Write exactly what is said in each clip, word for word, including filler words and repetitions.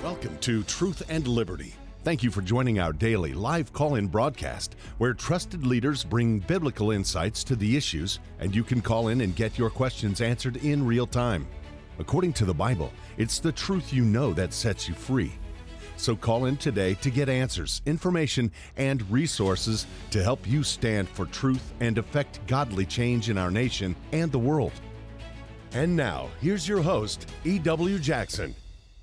Welcome to Truth and Liberty. Thank you for joining our daily live call-in broadcast where trusted leaders bring biblical insights to the issues, and you can call in and get your questions answered in real time. According to the Bible, it's the truth you know that sets you free. So call in today to get answers, information, and resources to help you stand for truth and effect godly change in our nation and the world. And now, here's your host, E W. Jackson.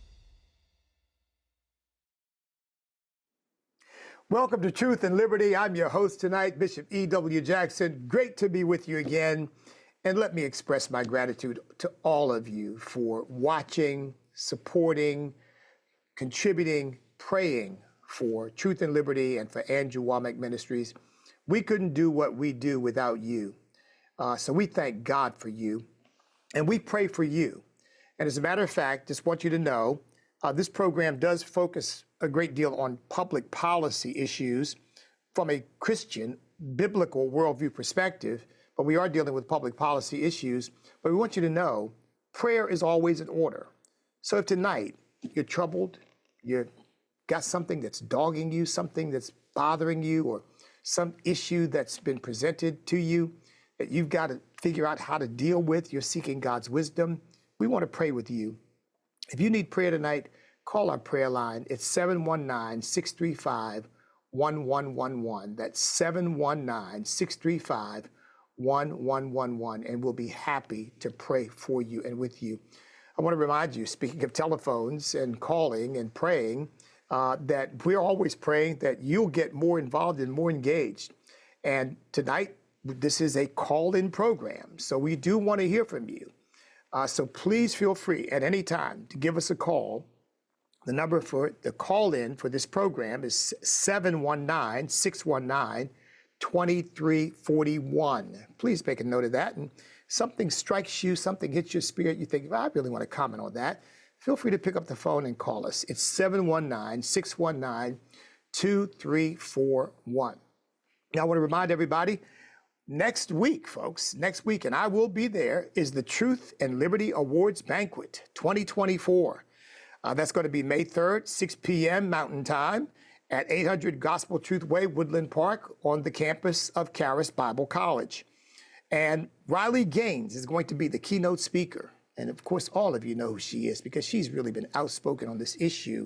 Welcome to Truth and Liberty. I'm your host tonight, Bishop E W. Jackson. Great to be with you again. And let me express my gratitude to all of you for watching, supporting, contributing, praying for Truth and Liberty and for Andrew Wommack Ministries. We couldn't do what we do without you. Uh, so we thank God for you, and we pray for you. And as a matter of fact, just want you to know, uh, this program does focus a great deal on public policy issues from a Christian, biblical worldview perspective, but we are dealing with public policy issues. But we want you to know, prayer is always in order. So if tonight you're troubled, you've got something that's dogging you, something that's bothering you, or some issue that's been presented to you that you've got to figure out how to deal with, you're seeking God's wisdom, we want to pray with you. If you need prayer tonight, call our prayer line. It's seven one nine, six three five, one one one one. That's seven one nine, six three five, one one one one, and we'll be happy to pray for you and with you. I want to remind you, speaking of telephones and calling and praying, uh, that we're always praying that you'll get more involved and more engaged. And tonight, this is a call-in program, so we do want to hear from you. Uh, so please feel free at any time to give us a call. The number for the call-in for this program is seven one nine, six one nine, two three four one. Please make a note of that. And something strikes you, something hits your spirit, you think, well, I really want to comment on that. Feel free to pick up the phone and call us. It's seven one nine, six one nine, two three four one. Now, I want to remind everybody, next week, folks, next week, and I will be there, is the Truth and Liberty Awards Banquet twenty twenty-four. Uh, that's going to be May third, six p.m. Mountain Time at eight hundred Gospel Truth Way, Woodland Park, on the campus of Charis Bible College. And Riley Gaines is going to be the keynote speaker. And of course, all of you know who she is because she's really been outspoken on this issue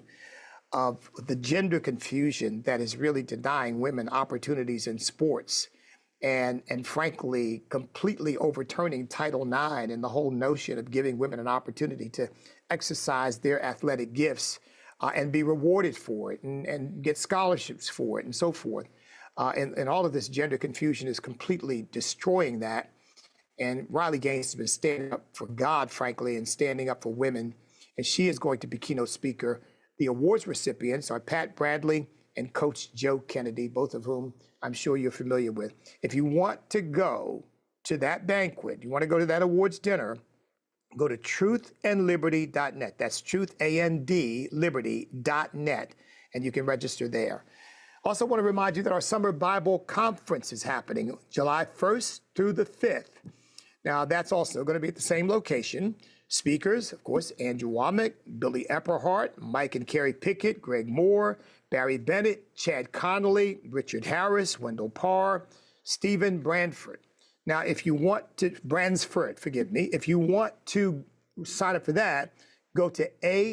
of the gender confusion that is really denying women opportunities in sports. And, and frankly, completely overturning Title nine and the whole notion of giving women an opportunity to exercise their athletic gifts uh, and be rewarded for it and, and get scholarships for it and so forth. Uh, and, and all of this gender confusion is completely destroying that. And Riley Gaines has been standing up for God, frankly, and standing up for women. And she is going to be keynote speaker. The awards recipients are Pat Bradley and Coach Joe Kennedy, both of whom I'm sure you're familiar with. If you want to go to that banquet, you want to go to that awards dinner, go to truth and liberty dot net. That's truth, A N D, liberty dot net, and you can register there. Also want to remind you that our Summer Bible Conference is happening July first through the fifth. Now, that's also going to be at the same location. Speakers, of course, Andrew Wommack, Billy Epperhart, Mike and Carrie Pickett, Greg Moore, Barry Bennett, Chad Connolly, Richard Harris, Wendell Parr, Stephen Brandford. Now, if you want to, Bransford, forgive me, if you want to sign up for that, go to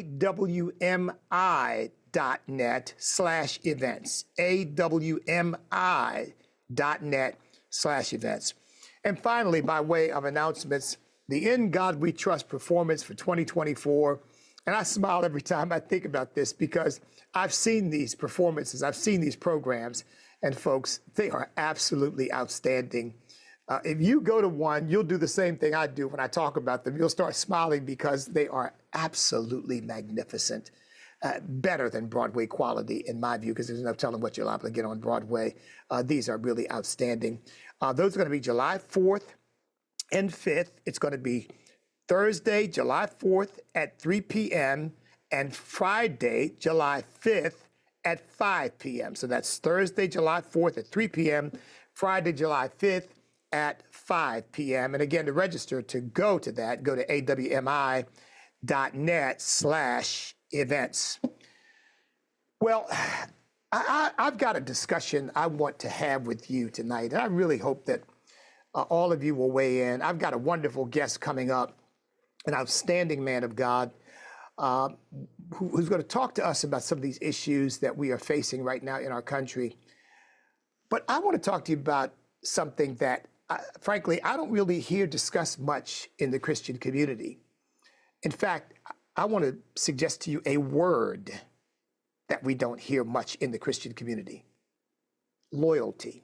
awmi.net slash events, awmi.net slash events. And finally, by way of announcements, the In God We Trust performance for twenty twenty-four. And I smile every time I think about this because I've seen these performances, I've seen these programs, and folks, they are absolutely outstanding. Uh, if you go to one, you'll do the same thing I do when I talk about them. You'll start smiling because they are absolutely magnificent. Uh, better than Broadway quality, in my view, because there's no telling what you'll be able to get on Broadway. Uh, these are really outstanding. Uh, those are going to be July fourth and fifth. It's going to be Thursday, July fourth at three p.m. and Friday, July fifth at five p.m. So that's Thursday, July fourth at three p.m., Friday, July fifth at five p.m. And again, to register to go to that, go to awmi.net slash events. Well, I, I, I've got a discussion I want to have with you tonight, and I really hope that uh, all of you will weigh in. I've got a wonderful guest coming up, an outstanding man of God, uh, who, who's going to talk to us about some of these issues that we are facing right now in our country. But I want to talk to you about something that, uh, frankly, I don't really hear discussed much in the Christian community. In fact, I want to suggest to you a word that we don't hear much in the Christian community: loyalty.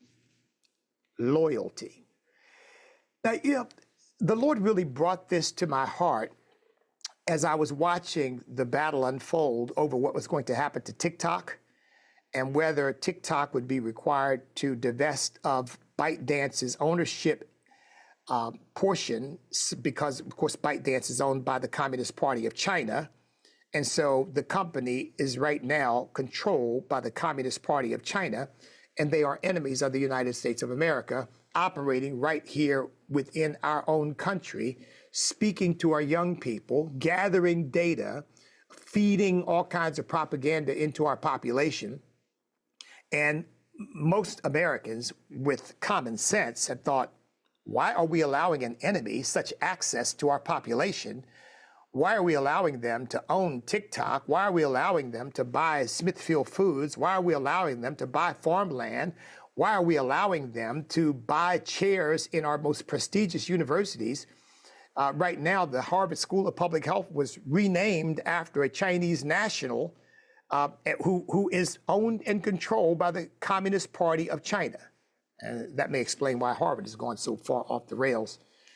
Loyalty. Now, you know, the Lord really brought this to my heart as I was watching the battle unfold over what was going to happen to TikTok and whether TikTok would be required to divest of ByteDance's ownership uh, portion, because, of course, ByteDance is owned by the Communist Party of China. And so the company is right now controlled by the Communist Party of China, and they are enemies of the United States of America, operating right here within our own country, speaking to our young people, gathering data, feeding all kinds of propaganda into our population. And most Americans with common sense have thought, why are we allowing an enemy such access to our population? Why are we allowing them to own TikTok? Why are we allowing them to buy Smithfield Foods? Why are we allowing them to buy farmland? Why are we allowing them to buy chairs in our most prestigious universities? Uh, right now, the Harvard School of Public Health was renamed after a Chinese national uh, who, who is owned and controlled by the Communist Party of China. And that may explain why Harvard has gone so far off the rails.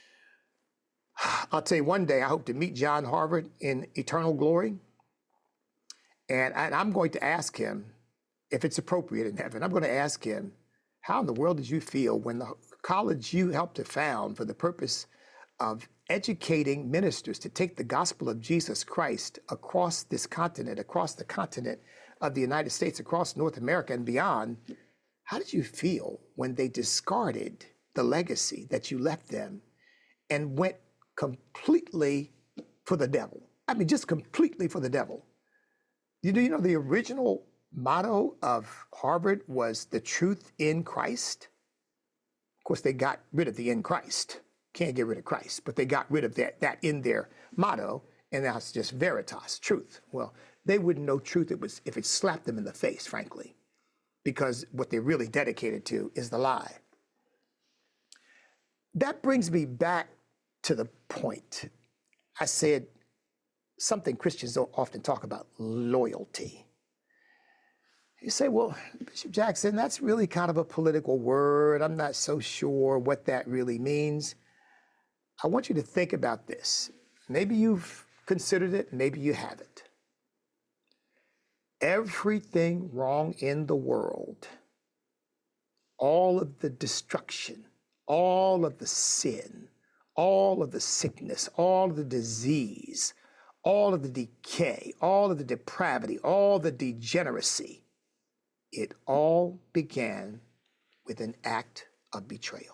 I'll tell you, one day I hope to meet John Harvard in eternal glory. And, and I'm going to ask him, if it's appropriate in heaven, I'm going to ask him, how in the world did you feel when the college you helped to found for the purpose of educating ministers to take the gospel of Jesus Christ across this continent, across the continent of the United States, across North America and beyond, how did you feel when they discarded the legacy that you left them and went completely for the devil? I mean, just completely for the devil. You know, you know, the original motto of Harvard was the truth in Christ. Of course, they got rid of the in Christ. Can't get rid of Christ, but they got rid of that, that in their motto, and now it's just veritas, truth. Well, they wouldn't know truth it was if it slapped them in the face, frankly, because what they're really dedicated to is the lie. That brings me back to the point. I said something Christians don't often talk about: loyalty. You say, well, Bishop Jackson, that's really kind of a political word. I'm not so sure what that really means. I want you to think about this. Maybe you've considered it, maybe you haven't. Everything wrong in the world, all of the destruction, all of the sin, all of the sickness, all of the disease, all of the decay, all of the depravity, all the degeneracy, it all began with an act of betrayal.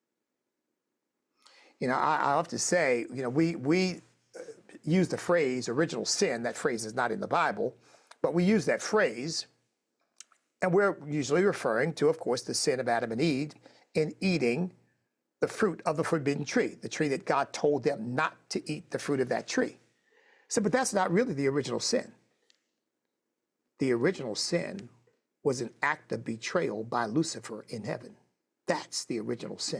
You know, I, I often say, you know, we, we use the phrase original sin. That phrase is not in the Bible, but we use that phrase, and we're usually referring to, of course, the sin of Adam and Eve in eating the fruit of the forbidden tree, the tree that God told them not to eat the fruit of that tree. So, but that's not really the original sin. The original sin was an act of betrayal by Lucifer in heaven. That's the original sin.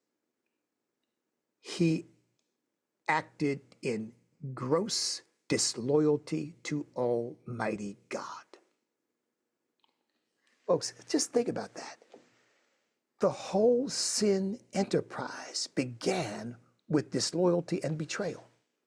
He acted in gross disloyalty to Almighty God. Folks, just think about that. The whole sin enterprise began with disloyalty and betrayal.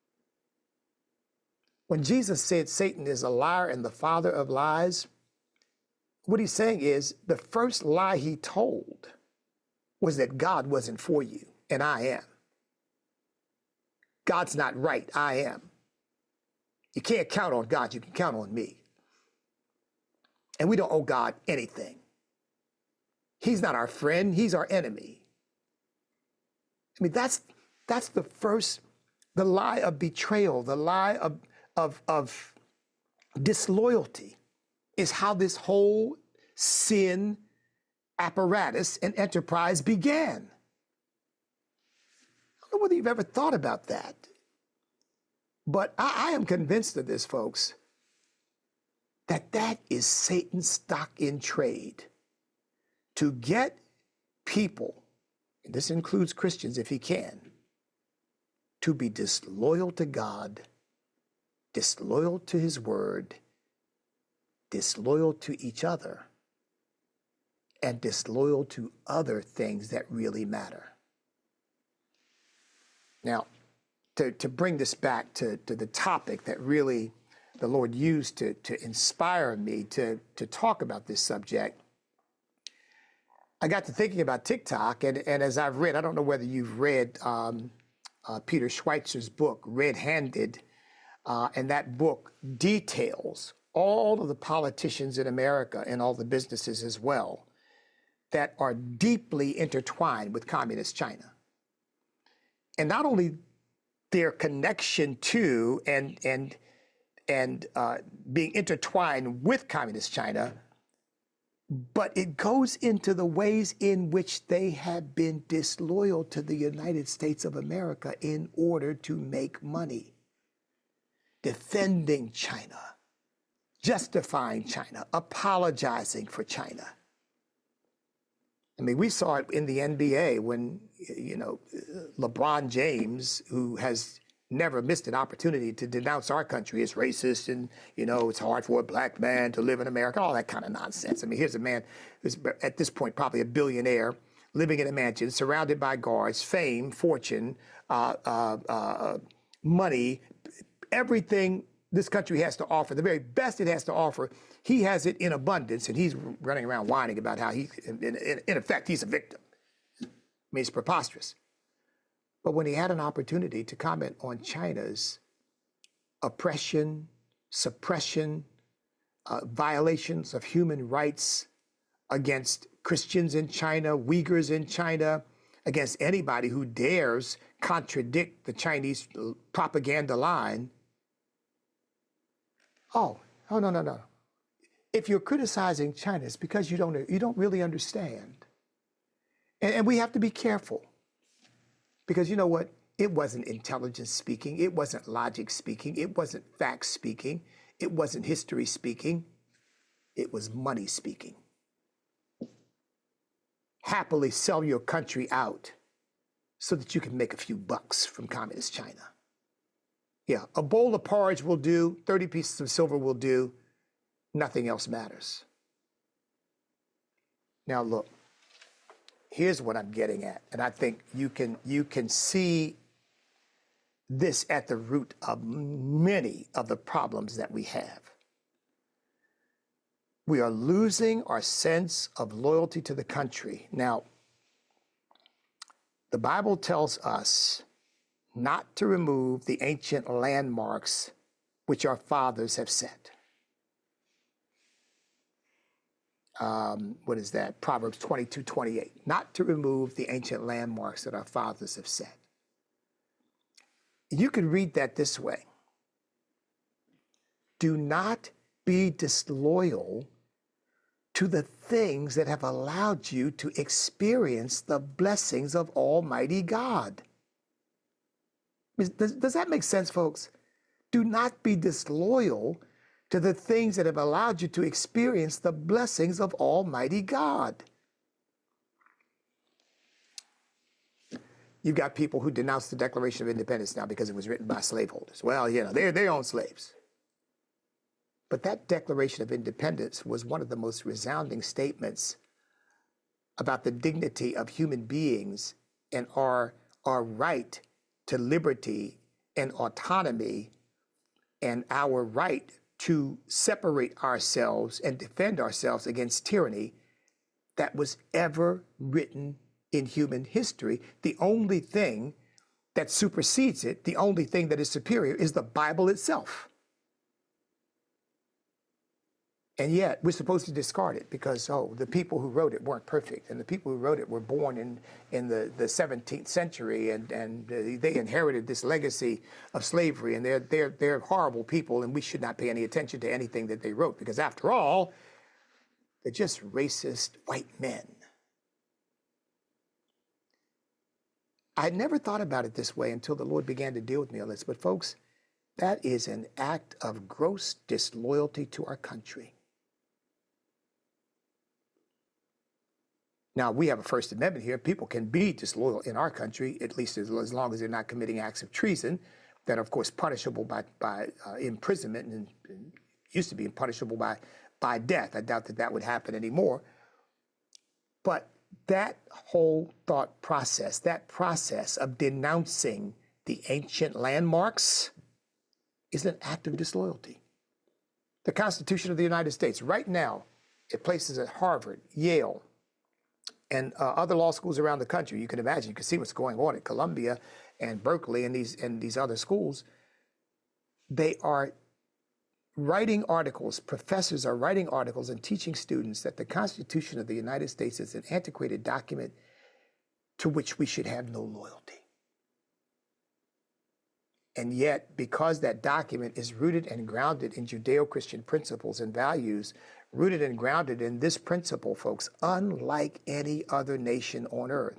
When Jesus said Satan is a liar and the father of lies, what he's saying is the first lie he told was that God wasn't for you, and I am. God's not right, I am. You can't count on God, you can count on me. And we don't owe God anything. He's not our friend, he's our enemy. I mean, that's that's the first, the lie of betrayal, the lie of, of, of disloyalty. is how this whole sin apparatus and enterprise began. I don't know whether you've ever thought about that, but I, I am convinced of this, folks, that that is Satan's stock in trade to get people, and this includes Christians if he can, to be disloyal to God, disloyal to his word, disloyal to each other, and disloyal to other things that really matter. Now, to, to bring this back to, to the topic that really the Lord used to, to inspire me to, to talk about this subject, I got to thinking about TikTok, and, and as I've read, I don't know whether you've read um, uh, Peter Schweitzer's book, Red Handed, uh, and that book details all of the politicians in America and all the businesses as well that are deeply intertwined with communist China. And not only their connection to and, and, and uh, being intertwined with communist China, but it goes into the ways in which they have been disloyal to the United States of America in order to make money, defending China, justifying China, apologizing for China. I mean, we saw it in the N B A when, you know, LeBron James, who has never missed an opportunity to denounce our country as racist and, you know, it's hard for a black man to live in America, all that kind of nonsense. I mean, here's a man who's at this point probably a billionaire, living in a mansion, surrounded by guards, fame, fortune, uh, uh, uh, money, everything this country has to offer, the very best it has to offer, he has it in abundance, and he's running around whining about how he, in, in, in effect, he's a victim. I mean, it's preposterous. But when he had an opportunity to comment on China's oppression, suppression, uh, violations of human rights against Christians in China, Uyghurs in China, against anybody who dares contradict the Chinese propaganda line, oh, oh, no, no, no. If you're criticizing China, it's because you don't, you don't really understand. And, and we have to be careful. Because you know what? It wasn't intelligence speaking. It wasn't logic speaking. It wasn't facts speaking. It wasn't history speaking. It was money speaking. Happily sell your country out so that you can make a few bucks from communist China. Yeah, a bowl of porridge will do, thirty pieces of silver will do, nothing else matters. Now look, here's what I'm getting at, and I think you can, you can see this at the root of many of the problems that we have. We are losing our sense of loyalty to the country. Now, the Bible tells us not to remove the ancient landmarks which our fathers have set. Um, what is that? Proverbs twenty-two twenty-eight. Not to remove the ancient landmarks that our fathers have set. You can read that this way. Do not be disloyal to the things that have allowed you to experience the blessings of Almighty God. Does, does that make sense, folks? Do not be disloyal to the things that have allowed you to experience the blessings of Almighty God. You've got people who denounce the Declaration of Independence now because it was written by slaveholders. Well, you know, they're their own slaves. But that Declaration of Independence was one of the most resounding statements about the dignity of human beings and our, our right to liberty and autonomy and our right to separate ourselves and defend ourselves against tyranny that was ever written in human history. The only thing that supersedes it, the only thing that is superior, is the Bible itself. And yet we're supposed to discard it because, oh, the people who wrote it weren't perfect. And the people who wrote it were born in, in the, the seventeenth century, and, and uh, they inherited this legacy of slavery, and they're, they're, they're horrible people, and we should not pay any attention to anything that they wrote because, after all, they're just racist white men. I had never thought about it this way until the Lord began to deal with me on this. But folks, that is an act of gross disloyalty to our country. Now, we have a First Amendment here. People can be disloyal in our country, at least as, as long as they're not committing acts of treason that are, of course, punishable by, by uh, imprisonment, and, and used to be punishable by, by death. I doubt that that would happen anymore. But that whole thought process, that process of denouncing the ancient landmarks, is an act of disloyalty. The Constitution of the United States, right now, it places at Harvard, Yale, and uh, other law schools around the country. You can imagine, you can see what's going on at Columbia and Berkeley and these, and these other schools. They are writing articles, professors are writing articles and teaching students that the Constitution of the United States is an antiquated document to which we should have no loyalty. And yet, because that document is rooted and grounded in Judeo-Christian principles and values, rooted and grounded in this principle, folks, unlike any other nation on earth.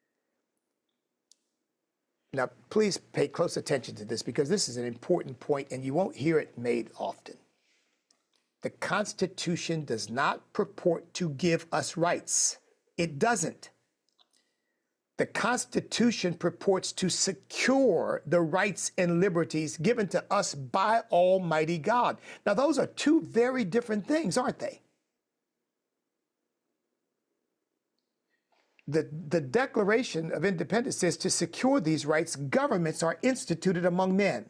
Now, please pay close attention to this because this is an important point and you won't hear it made often. The Constitution does not purport to give us rights. It doesn't. The Constitution purports to secure the rights and liberties given to us by Almighty God. Now, those are two very different things, aren't they? The, the Declaration of Independence says to secure these rights, governments are instituted among men.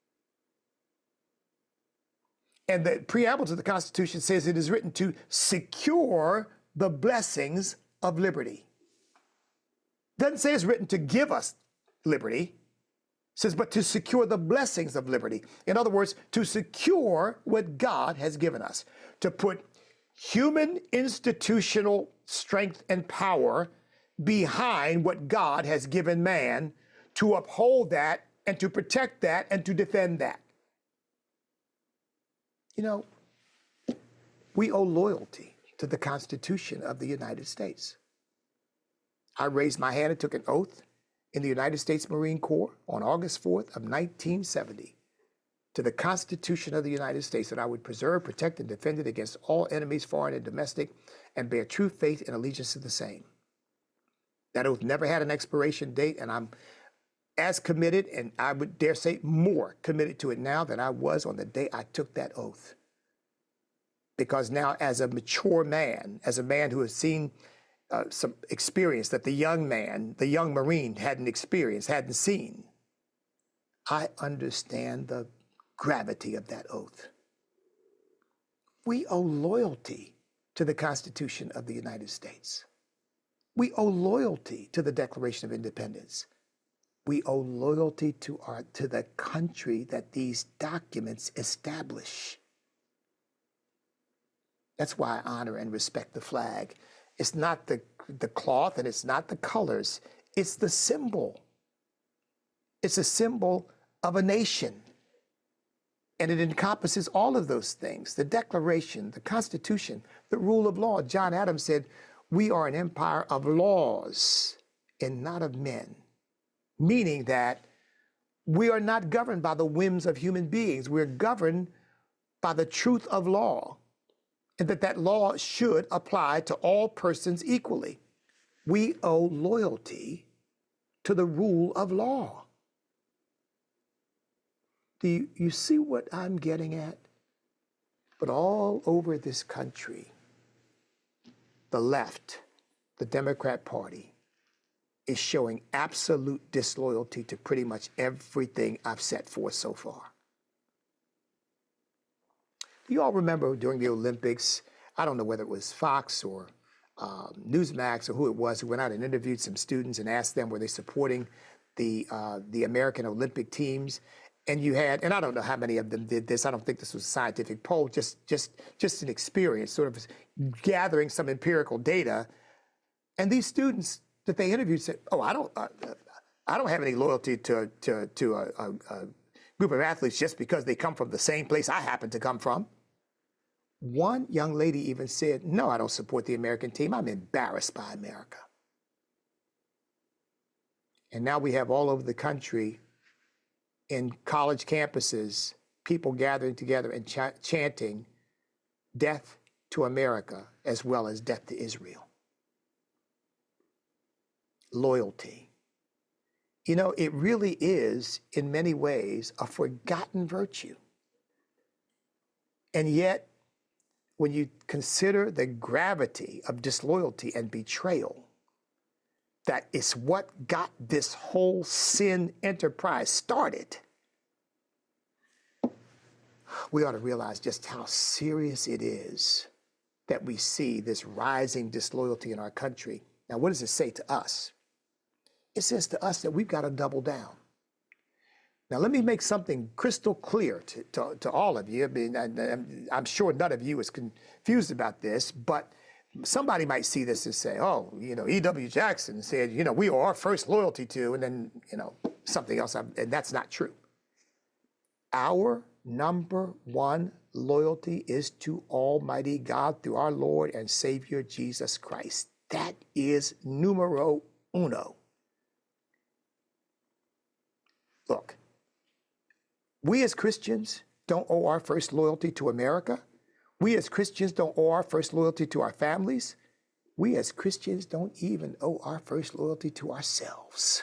And the preamble to the Constitution says it is written to secure the blessings of liberty. Doesn't say it's written to give us liberty. It says, but to secure the blessings of liberty. In other words, to secure what God has given us. To put human institutional strength and power behind what God has given man, to uphold that and to protect that and to defend that. You know, we owe loyalty to the Constitution of the United States. I raised my hand and took an oath in the United States Marine Corps on August fourth of nineteen seventy to the Constitution of the United States that I would preserve, protect, and defend it against all enemies, foreign and domestic, and bear true faith and allegiance to the same. That oath never had an expiration date, and I'm as committed, and I would dare say more committed to it now than I was on the day I took that oath. Because now, as a mature man, as a man who has seen uh, some experience that the young man, the young Marine hadn't experienced, hadn't seen, I understand the gravity of that oath. We owe loyalty to the Constitution of the United States. We owe loyalty to the Declaration of Independence. We owe loyalty to our to the country that these documents establish. That's why I honor and respect the flag. It's not the, the cloth and it's not the colors. It's the symbol. It's a symbol of a nation. And it encompasses all of those things. The Declaration, the Constitution, the rule of law. John Adams said, we are an empire of laws and not of men. Meaning that we are not governed by the whims of human beings. We're governed by the truth of law, and that that law should apply to all persons equally. We owe loyalty to the rule of law. Do you, you see what I'm getting at? But all over this country, the left, the Democrat Party, is showing absolute disloyalty to pretty much everything I've set forth so far. Do you all remember during the Olympics, I don't know whether it was Fox or um, Newsmax or who it was, who went out and interviewed some students and asked them, were they supporting the, uh, the American Olympic teams? And you had, and I don't know how many of them did this. I don't think this was a scientific poll, just just just an experience, sort of gathering some empirical data. And these students that they interviewed said, "Oh, I don't, uh, I don't have any loyalty to to to a, a, a group of athletes just because they come from the same place I happen to come from." One young lady even said, "No, I don't support the American team. I'm embarrassed by America." And now we have all over the country, in college campuses, people gathering together and ch chanting death to America as well as death to Israel. Loyalty. You know, it really is, in many ways, a forgotten virtue. And yet, when you consider the gravity of disloyalty and betrayal, that is what got this whole sin enterprise started, we ought to realize just how serious it is that we see this rising disloyalty in our country. Now, what does it say to us? It says to us that we've got to double down. Now, let me make something crystal clear to, to, to all of you. I mean, I, I'm sure none of you is confused about this, but somebody might see this and say, oh, you know, E W Jackson said, you know, we are our first loyalty to, and then, you know, something else, and that's not true. Our number one loyalty is to Almighty God through our Lord and Savior, Jesus Christ. That is numero uno. Look, we as Christians don't owe our first loyalty to America. We as Christians don't owe our first loyalty to our families. We as Christians don't even owe our first loyalty to ourselves.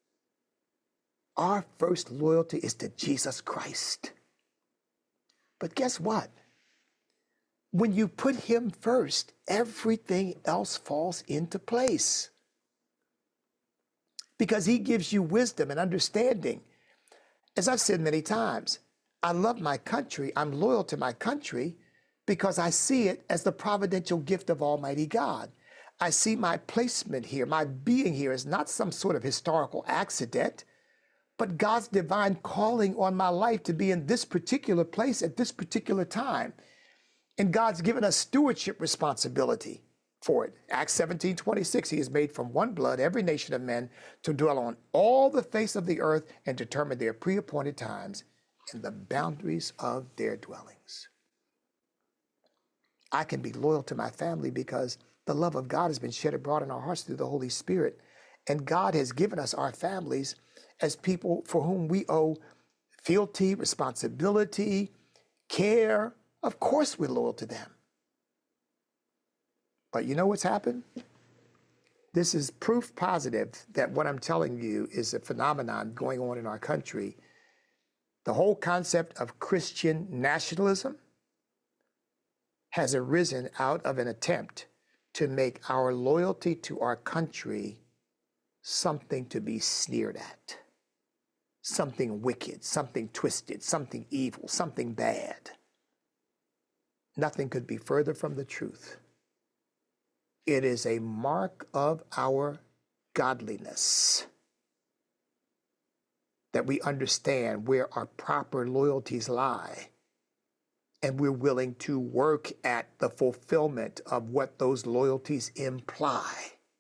Our first loyalty is to Jesus Christ. But guess what? When you put him first, everything else falls into place. Because he gives you wisdom and understanding. As I've said many times, I love my country, I'm loyal to my country because I see it as the providential gift of Almighty God. I see my placement here, my being here is not some sort of historical accident, but God's divine calling on my life to be in this particular place at this particular time. And God's given us stewardship responsibility for it. Acts seventeen twenty-six, he has made from one blood every nation of men to dwell on all the face of the earth and determine their pre-appointed times and the boundaries of their dwellings. I can be loyal to my family because the love of God has been shed abroad in our hearts through the Holy Spirit. And God has given us our families as people for whom we owe fealty, responsibility, care. Of course we're loyal to them. But you know what's happened? This is proof positive that what I'm telling you is a phenomenon going on in our country. The whole concept of Christian nationalism has arisen out of an attempt to make our loyalty to our country something to be sneered at, something wicked, something twisted, something evil, something bad. Nothing could be further from the truth. It is a mark of our godliness that we understand where our proper loyalties lie, and we're willing to work at the fulfillment of what those loyalties imply.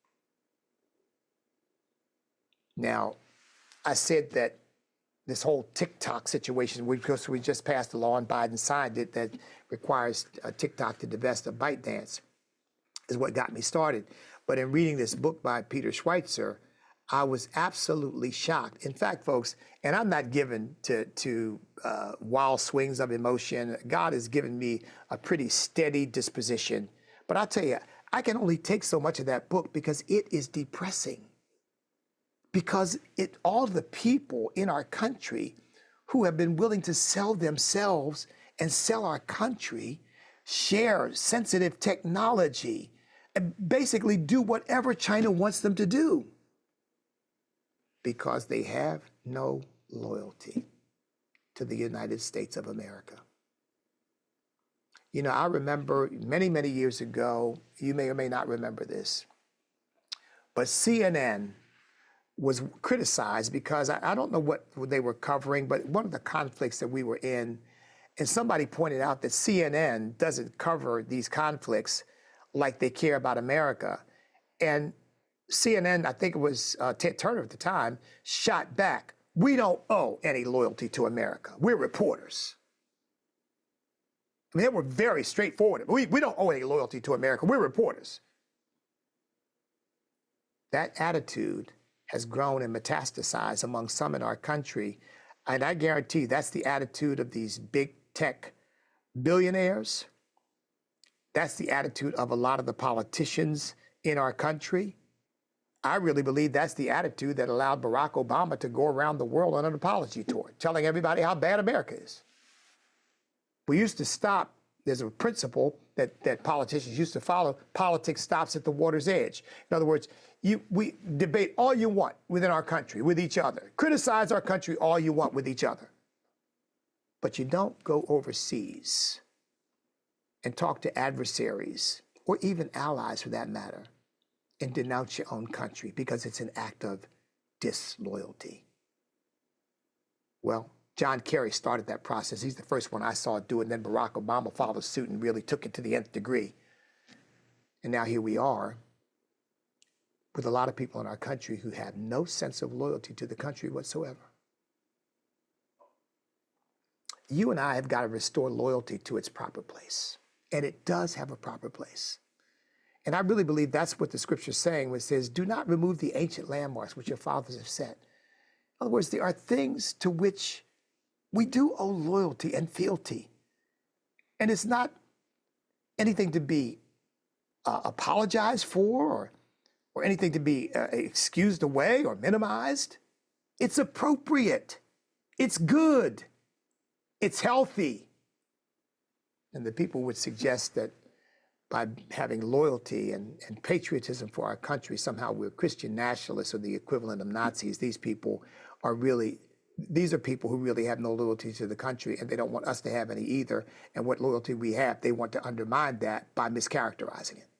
Now, I said that this whole TikTok situation, because we just passed a law and Biden signed it that requires uh, TikTok to divest of ByteDance, is what got me started. But in reading this book by Peter Schweitzer, I was absolutely shocked. In fact, folks, and I'm not given to, to uh, wild swings of emotion. God has given me a pretty steady disposition. But I'll tell you, I can only take so much of that book because it is depressing. Because it, all the people in our country who have been willing to sell themselves and sell our country, share sensitive technology, and basically do whatever China wants them to do because they have no loyalty to the United States of America. You know, I remember many, many years ago, you may or may not remember this, but C N N was criticized because I, I don't know what they were covering, but one of the conflicts that we were in, and somebody pointed out that C N N doesn't cover these conflicts like they care about America. And C N N, I think it was uh, Ted Turner at the time, shot back, "We don't owe any loyalty to America. We're reporters." I mean, they were very straightforward. We, we don't owe any loyalty to America. We're reporters. That attitude has grown and metastasized among some in our country. And I guarantee that's the attitude of these big tech billionaires. That's the attitude of a lot of the politicians in our country. I really believe that's the attitude that allowed Barack Obama to go around the world on an apology tour, telling everybody how bad America is. We used to stop, there's a principle that, that politicians used to follow, politics stops at the water's edge. In other words, you, we debate all you want within our country, with each other. Criticize our country all you want with each other. But you don't go overseas and talk to adversaries, or even allies for that matter, and denounce your own country because it's an act of disloyalty. Well, John Kerry started that process. He's the first one I saw do it, and then Barack Obama followed suit and really took it to the nth degree. And now here we are with a lot of people in our country who have no sense of loyalty to the country whatsoever. You and I have got to restore loyalty to its proper place. And it does have a proper place. And I really believe that's what the scripture is saying when it says, do not remove the ancient landmarks which your fathers have set. In other words, there are things to which we do owe loyalty and fealty. And it's not anything to be uh, apologized for or, or anything to be uh, excused away or minimized. It's appropriate. It's good. It's healthy. And the people would suggest that by having loyalty and, and patriotism for our country, somehow we're Christian nationalists or the equivalent of Nazis. These people are really, these are people who really have no loyalty to the country, and they don't want us to have any either. And what loyalty we have, they want to undermine that by mischaracterizing it.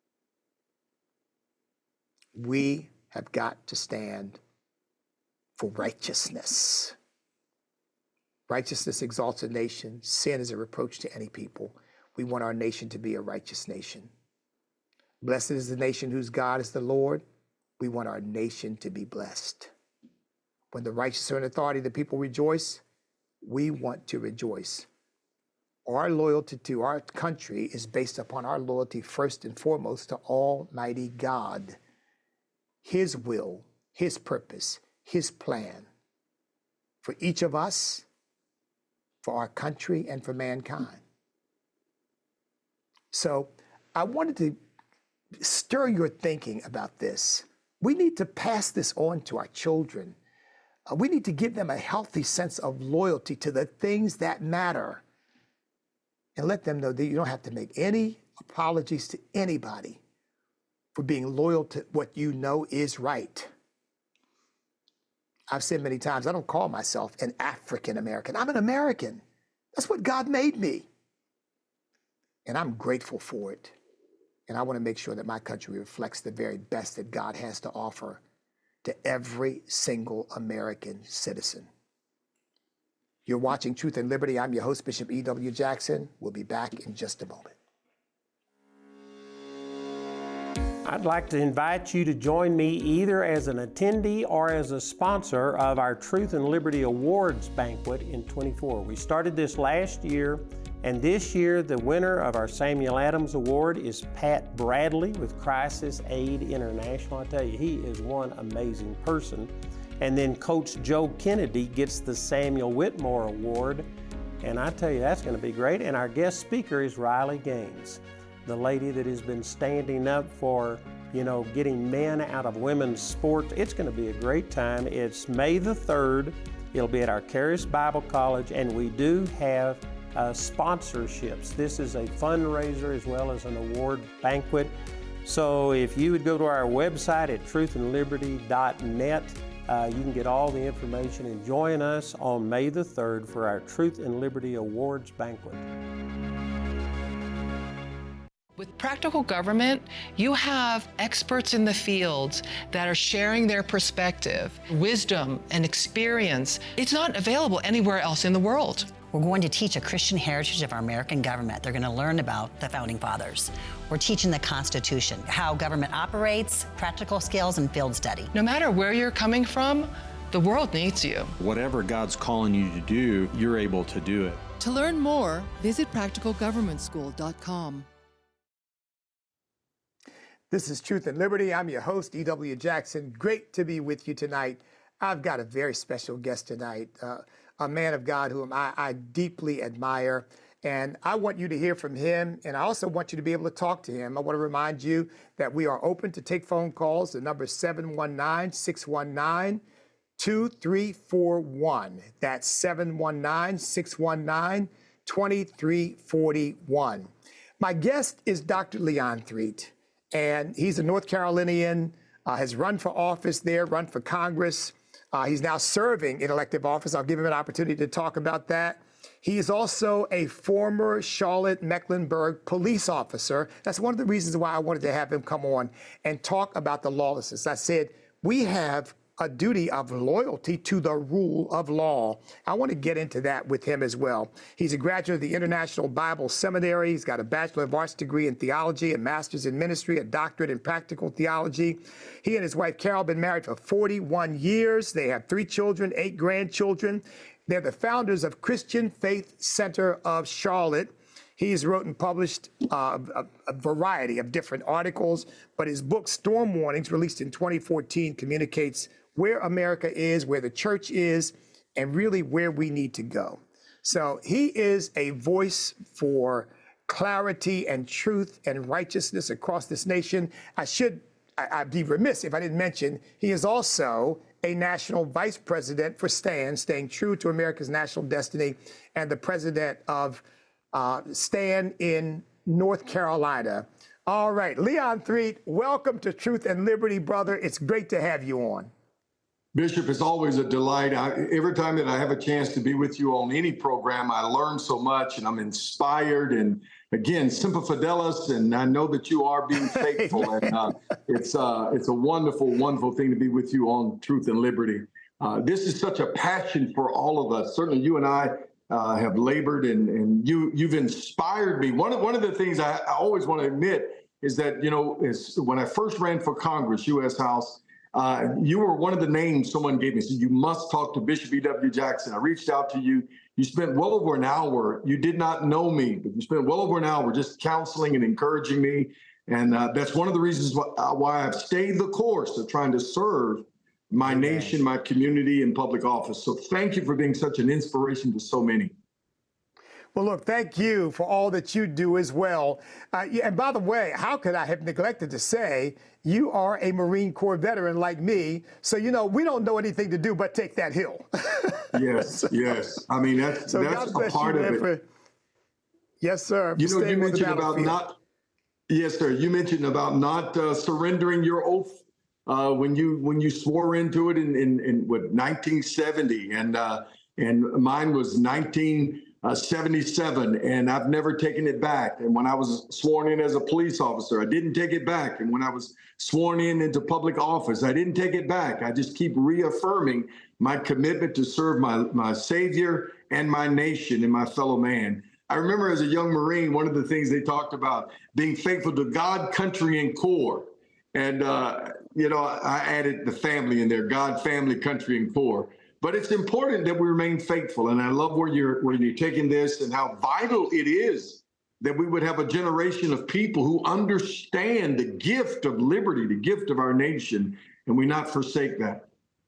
We have got to stand for righteousness. Righteousness exalts a nation. Sin is a reproach to any people. We want our nation to be a righteous nation. Blessed is the nation whose God is the Lord. We want our nation to be blessed. When the righteous are in authority, the people rejoice. We want to rejoice. Our loyalty to our country is based upon our loyalty first and foremost to Almighty God, His will, His purpose, His plan for each of us, for our country, and for mankind. So I wanted to stir your thinking about this. We need to pass this on to our children. Uh, we need to give them a healthy sense of loyalty to the things that matter, and let them know that you don't have to make any apologies to anybody for being loyal to what you know is right. I've said many times, I don't call myself an African American. I'm an American. That's what God made me. And I'm grateful for it. And I want to make sure that my country reflects the very best that God has to offer to every single American citizen. You're watching Truth and Liberty. I'm your host, Bishop E W Jackson. We'll be back in just a moment. I'd like to invite you to join me either as an attendee or as a sponsor of our Truth and Liberty Awards banquet in twenty-four. We started this last year, and this year the winner of our Samuel Adams Award is Pat Bradley with Crisis Aid International. I tell you, he is one amazing person. And then Coach Joe Kennedy gets the Samuel Whitmore Award, and I tell you, that's going to be great. And our guest speaker is Riley Gaines, the lady that has been standing up for, you know, getting men out of women's sports. It's going to be a great time. It's May the third. It'll be at our Charis Bible College, and we do have uh, sponsorships. This is a fundraiser as well as an award banquet. So if you would go to our website at truth and liberty dot net, uh, you can get all the information and join us on May the third for our Truth and Liberty Awards banquet. With Practical Government, you have experts in the fields that are sharing their perspective, wisdom, and experience. It's not available anywhere else in the world. We're going to teach a Christian heritage of our American government. They're going to learn about the Founding Fathers. We're teaching the Constitution, how government operates, practical skills, and field study. No matter where you're coming from, the world needs you. Whatever God's calling you to do, you're able to do it. To learn more, visit practical government school dot com. This is Truth and Liberty. I'm your host, E W Jackson. Great to be with you tonight. I've got a very special guest tonight, uh, a man of God whom I, I deeply admire. And I want you to hear from him, and I also want you to be able to talk to him. I want to remind you that we are open to take phone calls. The number is seven one nine, six one nine, two three four one. That's seven one nine, six one nine, two three four one. My guest is Doctor Leon Threet. And he's a North Carolinian, uh, has run for office there, run for Congress. Uh, he's now serving in elective office. I'll give him an opportunity to talk about that. He is also a former Charlotte-Mecklenburg police officer. That's one of the reasons why I wanted to have him come on and talk about the lawlessness. I said, we have a duty of loyalty to the rule of law. I want to get into that with him as well. He's a graduate of the International Bible Seminary. He's got a Bachelor of Arts degree in theology, a master's in ministry, a doctorate in practical theology. He and his wife, Carol, have been married for forty-one years. They have three children, eight grandchildren. They're the founders of Christian Faith Center of Charlotte. He's wrote and published uh, a, a variety of different articles, but his book, Storm Warnings, released in twenty fourteen, communicates where America is, where the church is, and really where we need to go. So he is a voice for clarity and truth and righteousness across this nation. I should, I, I'd be remiss if I didn't mention, he is also a national vice president for STAND, Staying True to America's National Destiny, and the president of uh, STAND in North Carolina. All right, Leon Threet, welcome to Truth and Liberty, brother. It's great to have you on. Bishop, it's always a delight. I, every time that I have a chance to be with you on any program, I learn so much and I'm inspired. And again, Semper Fidelis, and I know that you are being faithful. and uh, it's uh, it's a wonderful, wonderful thing to be with you on Truth and Liberty. Uh, this is such a passion for all of us. Certainly you and I uh, have labored, and, and you, you've inspired me. One of, one of the things I, I always want to admit is that, you know, is when I first ran for Congress, U S House, Uh, you were one of the names someone gave me. Said, you must talk to Bishop E W Jackson. I reached out to you. You spent well over an hour. You did not know me, but you spent well over an hour just counseling and encouraging me. And uh, that's one of the reasons why, uh, why I've stayed the course of trying to serve my Amen. Nation, my community in public office. So thank you for being such an inspiration to so many. Well, look, thank you for all that you do as well. Uh, yeah, and by the way, how could I have neglected to say you are a Marine Corps veteran like me? So, you know, we don't know anything to do but take that hill. Yes, yes. I mean, that's, so that's a part of it. For, yes, sir. You know, you mentioned about not, yes, sir. You mentioned about not uh, surrendering your oath uh, when you when you swore into it in, in, in what, nineteen seventy. And, uh, and mine was nineteen seventy-seven, and I've never taken it back. And when I was sworn in as a police officer, I didn't take it back. And when I was sworn in into public office, I didn't take it back. I just keep reaffirming my commitment to serve my, my Savior and my nation and my fellow man. I remember as a young Marine, one of the things they talked about being faithful to God, country, and Corps. And, uh, you know, I added the family in there, God, family, country, and Corps. But it's important that we remain faithful. And I love where you're, where you're taking this and how vital it is that we would have a generation of people who understand the gift of liberty, the gift of our nation, and we not forsake that.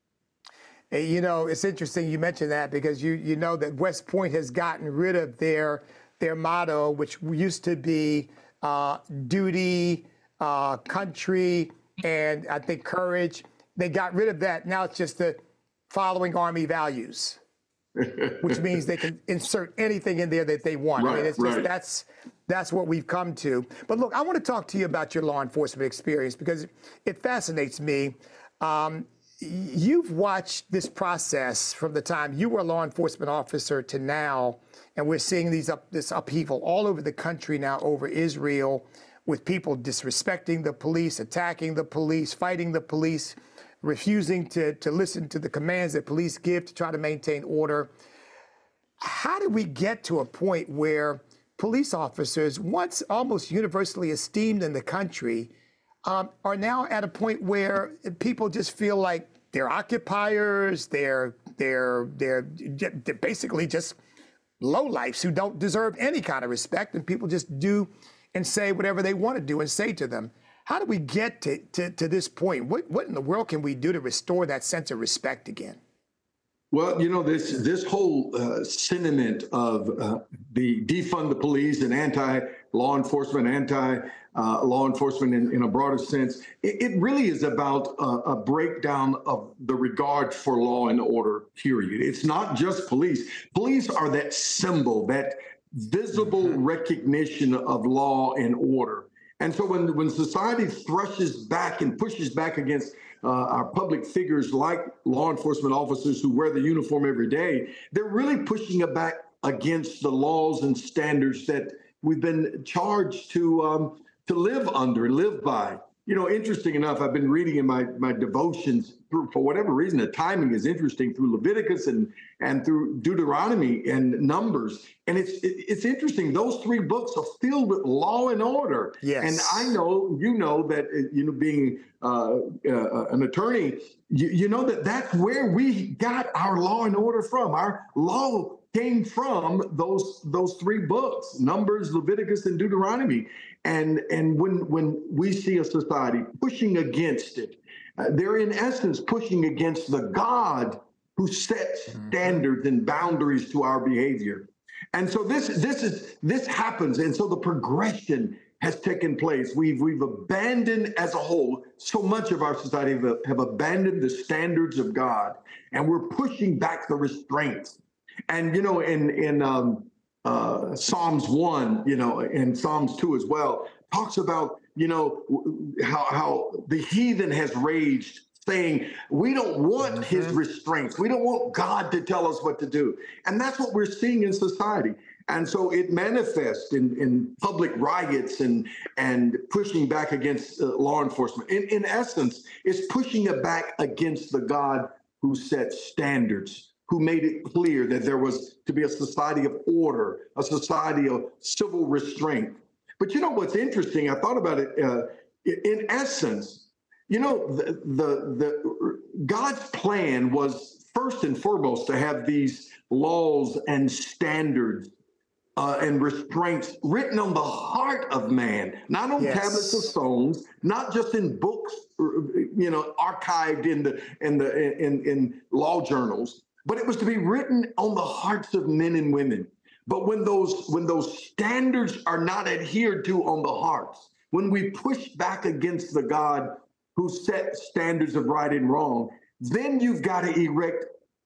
Hey, you know, it's interesting you mentioned that because you you know that West Point has gotten rid of their their motto, which used to be uh, duty, uh, country, and I think courage. They got rid of that. Now it's just the following Army values, which means they can insert anything in there that they want. Right, I mean, it's just, right. that's that's what we've come to. But look, I want to talk to you about your law enforcement experience because it fascinates me. Um, you've watched this process from the time you were a law enforcement officer to now, and we're seeing these up, this upheaval all over the country now over Israel. with people disrespecting the police, attacking the police, fighting the police, refusing to, to listen to the commands that police give to try to maintain order. How did we get to a point where police officers, once almost universally esteemed in the country, um, are now at a point where people just feel like they're occupiers, they're they're they're, they're basically just lowlifes who don't deserve any kind of respect, and people just do and say whatever they want to do and say to them? How do we get to, to, to this point? What what in the world can we do to restore that sense of respect again? Well, you know, this this whole uh, sentiment of uh, the defund the police and anti-law enforcement, anti-law uh, enforcement in, in a broader sense, it, it really is about uh, a breakdown of the regard for law and order, period. It's not just police. Police are that symbol, that visible mm-hmm. recognition of law and order. And so when, when society thrushes back and pushes back against Uh, our public figures like law enforcement officers who wear the uniform every day, they're really pushing it back against the laws and standards that we've been charged to um, to live under, live by. You know, interesting enough, I've been reading in my my devotions through, for whatever reason, the timing is interesting, through Leviticus and and through Deuteronomy and Numbers, and it's it, it's interesting. Those three books are filled with law and order. Yes. And I know, you know that you know being uh, uh, an attorney, you, you know that that's where we got our law and order from. Our law came from those those three books: Numbers, Leviticus, and Deuteronomy. And and when when we see a society pushing against it, uh, they're in essence pushing against the God who sets standards and boundaries to our behavior. And so this this is this happens, and so the progression has taken place. We've we've abandoned as a whole, so much of our society have, have abandoned the standards of God, and we're pushing back the restraints. And you know, in in um, Uh, Psalms one, you know, and Psalms two as well, talks about, you know, how, how the heathen has raged, saying, we don't want mm-hmm. his restraints. We don't want God to tell us what to do. And that's what we're seeing in society. And so it manifests in, in public riots and, and pushing back against uh, law enforcement. In, in essence, it's pushing it back against the God who sets standards, who made it clear that there was to be a society of order, a society of civil restraint. But you know what's interesting? I thought about it. Uh, in essence, you know, the, the the God's plan was first and foremost to have these laws and standards uh, and restraints written on the heart of man, not on yes. tablets of stones, not just in books, you know, archived in the in the in in law journals. But it was to be written on the hearts of men and women. But when those when those standards are not adhered to on the hearts, when we push back against the God who set standards of right and wrong, then you've got to erect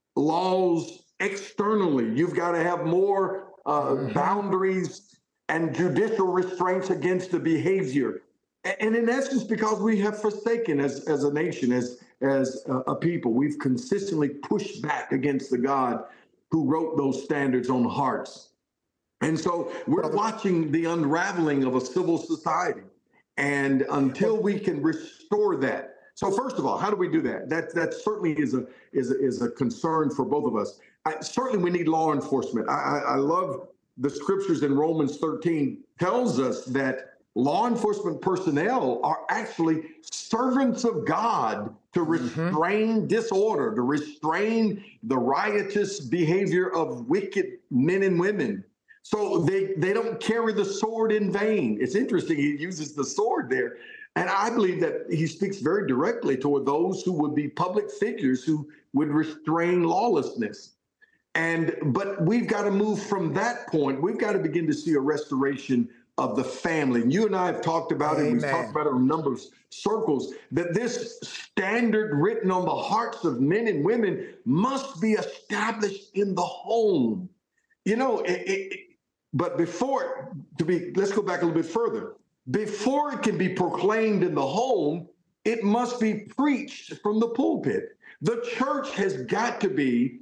laws externally. You've got to have more uh, mm-hmm. boundaries and judicial restraints against the behavior. And in essence, because we have forsaken as, as a nation, as as a, a people, we've consistently pushed back against the God who wrote those standards on hearts. And so we're watching the unraveling of a civil society. And until we can restore that. So first of all, how do we do that? That that certainly is a is a, is a concern for both of us. I, certainly we need law enforcement. I, I, I love the scriptures in Romans thirteen tells us that law enforcement personnel are actually servants of God to restrain mm-hmm. disorder, to restrain the riotous behavior of wicked men and women. So they, they don't carry the sword in vain. It's interesting, he uses the sword there. And I believe that he speaks very directly toward those who would be public figures who would restrain lawlessness. And but we've got to move from that point. We've got to begin to see a restoration of the family. And you and I have talked about Amen. it, we've talked about it in a number of circles, that this standard written on the hearts of men and women must be established in the home. You know, it, it, but before, to be, let's go back a little bit further. Before it can be proclaimed in the home, it must be preached from the pulpit. The church has got to be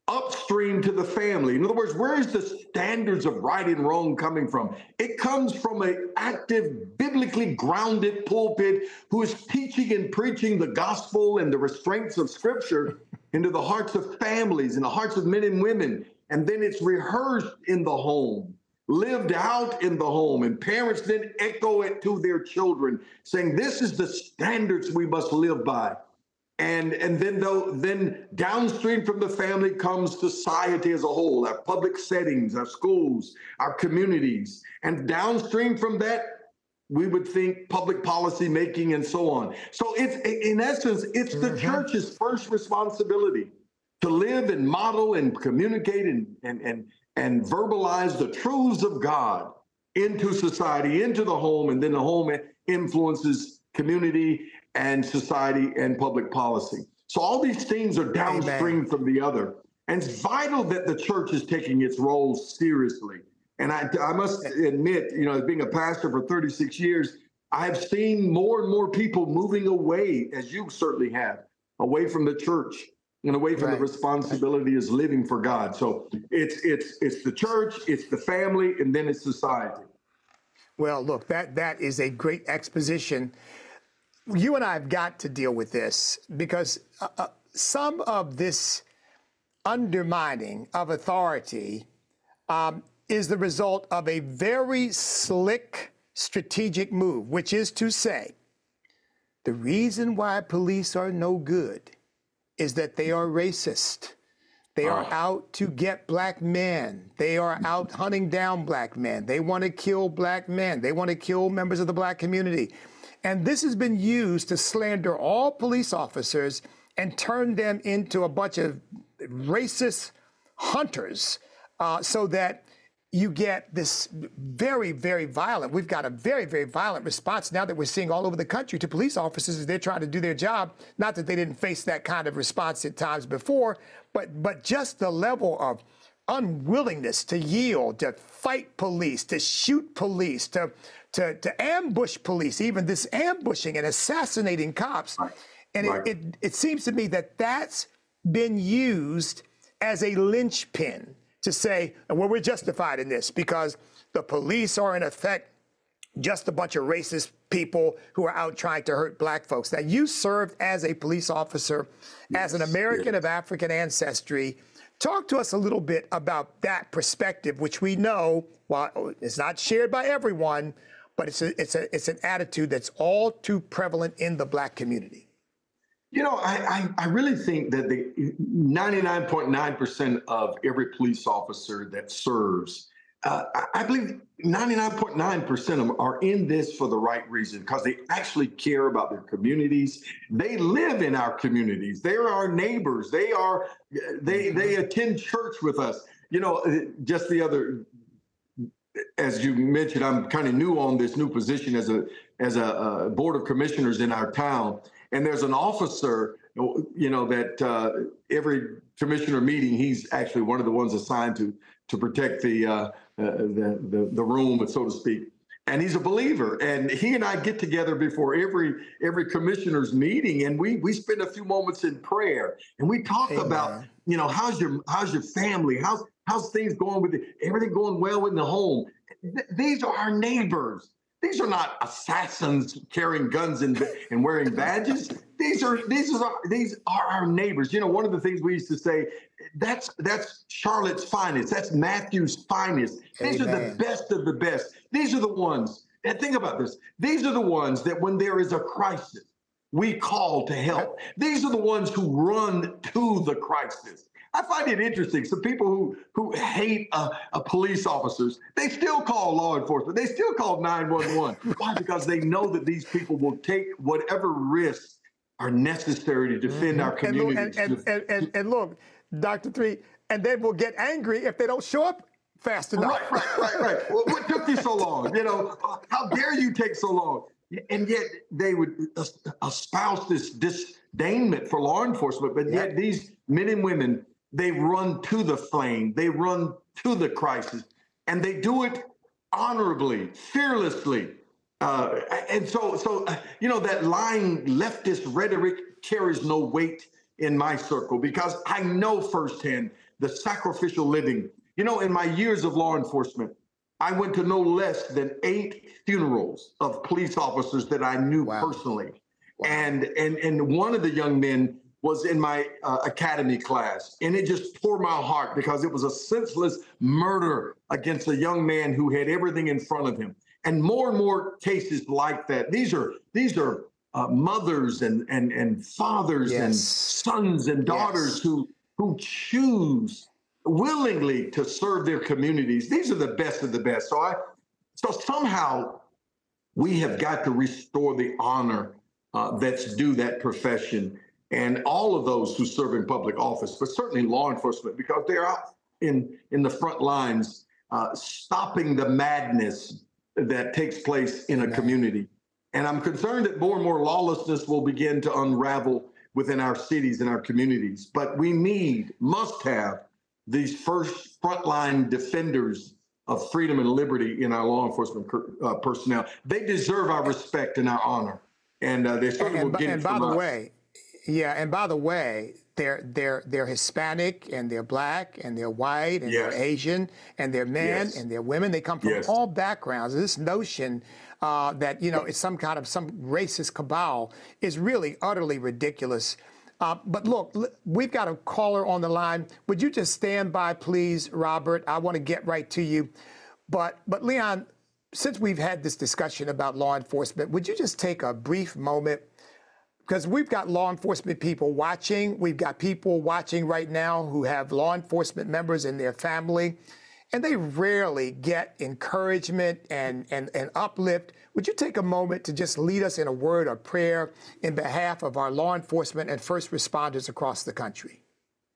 upstream to the family. In other words, where is the standards of right and wrong coming from? It comes from an active, biblically grounded pulpit who is teaching and preaching the gospel and the restraints of Scripture into the hearts of families and the hearts of men and women. And then it's rehearsed in the home, lived out in the home, and parents then echo it to their children, saying, this is the standards we must live by. And, and then though, then downstream from the family comes society as a whole, our public settings, our schools, our communities. And downstream from that, we would think public policy making and so on. So it's, in essence, it's the mm-hmm. church's first responsibility to live and model and communicate and, and, and, and verbalize the truths of God into society, into the home, and then the home influences community and society and public policy. So all these things are downstream Amen. From the other. And it's vital that the church is taking its role seriously. And I, I must admit, you know, being a pastor for thirty-six years, I have seen more and more people moving away, as you certainly have, away from the church and away from right. the responsibility as living for God. So it's it's it's the church, it's the family, and then it's society. Well, look, that that is a great exposition. You and I have got to deal with this because uh, uh, some of this undermining of authority um, is the result of a very slick strategic move, which is to say, the reason why police are no good is that they are racist. They are oh. out to get black men. They are out hunting down black men. They want to kill black men. They want to kill members of the black community. And this has been used to slander all police officers and turn them into a bunch of racist hunters uh, so that you get this very, very violent, we've got a very, very violent response now that we're seeing all over the country to police officers as they're trying to do their job. Not that they didn't face that kind of response at times before, but, but just the level of unwillingness to yield, to fight police, to shoot police, to To, to ambush police, even this ambushing and assassinating cops. Right. And right. It, it, it seems to me that that's been used as a linchpin to say, well, we're justified in this because the police are in effect just a bunch of racist people who are out trying to hurt black folks. Now, you served as a police officer, yes, as an American yes. of African ancestry. Talk to us a little bit about that perspective, which we know, while it's not shared by everyone, but it's a, it's a, it's an attitude that's all too prevalent in the black community. You know, I, I, I really think that the ninety-nine point nine percent of every police officer that serves, uh, I believe ninety-nine point nine percent of them are in this for the right reason, because they actually care about their communities. They live in our communities. They're our neighbors. They are, they, they attend church with us. You know, just the other, as you mentioned, I'm kind of new on this new position as a as a, a board of commissioners in our town. And there's an officer, you know, that uh, every commissioner meeting, he's actually one of the ones assigned to to protect the, uh, uh, the the the room, so to speak. And he's a believer. And he and I get together before every every commissioner's meeting, and we we spend a few moments in prayer, and we talk Amen. About, you know, how's your how's your family, how's how's things going with it, everything going well in the home. Th- these are our neighbors. These are not assassins carrying guns and, and wearing badges. These are these are these are our neighbors. You know, one of the things we used to say, that's that's Charlotte's finest. That's Matthew's finest. These Amen. Are the best of the best. These are the ones. And think about this. These are the ones that when there is a crisis, we call to help. These are the ones who run to the crisis. I find it interesting. Some people who who hate uh, uh, police officers, they still call law enforcement. They still call nine one one. Why? Because they know that these people will take whatever risks are necessary to defend mm-hmm. our communities. And, and, and, and, and look, Doctor Three, and they will get angry if they don't show up fast enough. Right, right, right, right. Well, what took you so long? You know, uh, how dare you take so long? And yet they would espouse this disdainment for law enforcement, but yet these men and women, they run to the flame, they run to the crisis, and they do it honorably, fearlessly. Uh, and so, so uh, you know, that lying leftist rhetoric carries no weight in my circle, because I know firsthand the sacrificial living. You know, in my years of law enforcement, I went to no less than eight funerals of police officers that I knew wow. personally. Wow. And, and, and one of the young men was in my uh, academy class, and it just tore my heart because it was a senseless murder against a young man who had everything in front of him. And more and more cases like that. These are these are uh, mothers and and and fathers yes. and sons and daughters yes. who who choose willingly to serve their communities. These are the best of the best. So I so somehow we have got to restore the honor uh, that's due that profession. And all of those who serve in public office, but certainly law enforcement, because they're out in, in the front lines, uh, stopping the madness that takes place in a community. And I'm concerned that more and more lawlessness will begin to unravel within our cities and our communities. But we need, must have these first frontline defenders of freedom and liberty in our law enforcement uh, personnel. They deserve our respect and our honor. And uh, they certainly and, will get and it by from the us. way, Yeah, and by the way, they're they're they're Hispanic and they're Black and they're white and yes. they're Asian and they're men yes. and they're women. They come from yes. all backgrounds. This notion uh, that you know it's some kind of some racist cabal is really utterly ridiculous. Uh, but look, we've got a caller on the line. Would you just stand by, please, Robert? I want to get right to you. But but Leon, since we've had this discussion about law enforcement, would you just take a brief moment? Because we've got law enforcement people watching. We've got people watching right now who have law enforcement members in their family, and they rarely get encouragement and, and, and uplift. Would you take a moment to just lead us in a word of prayer in behalf of our law enforcement and first responders across the country?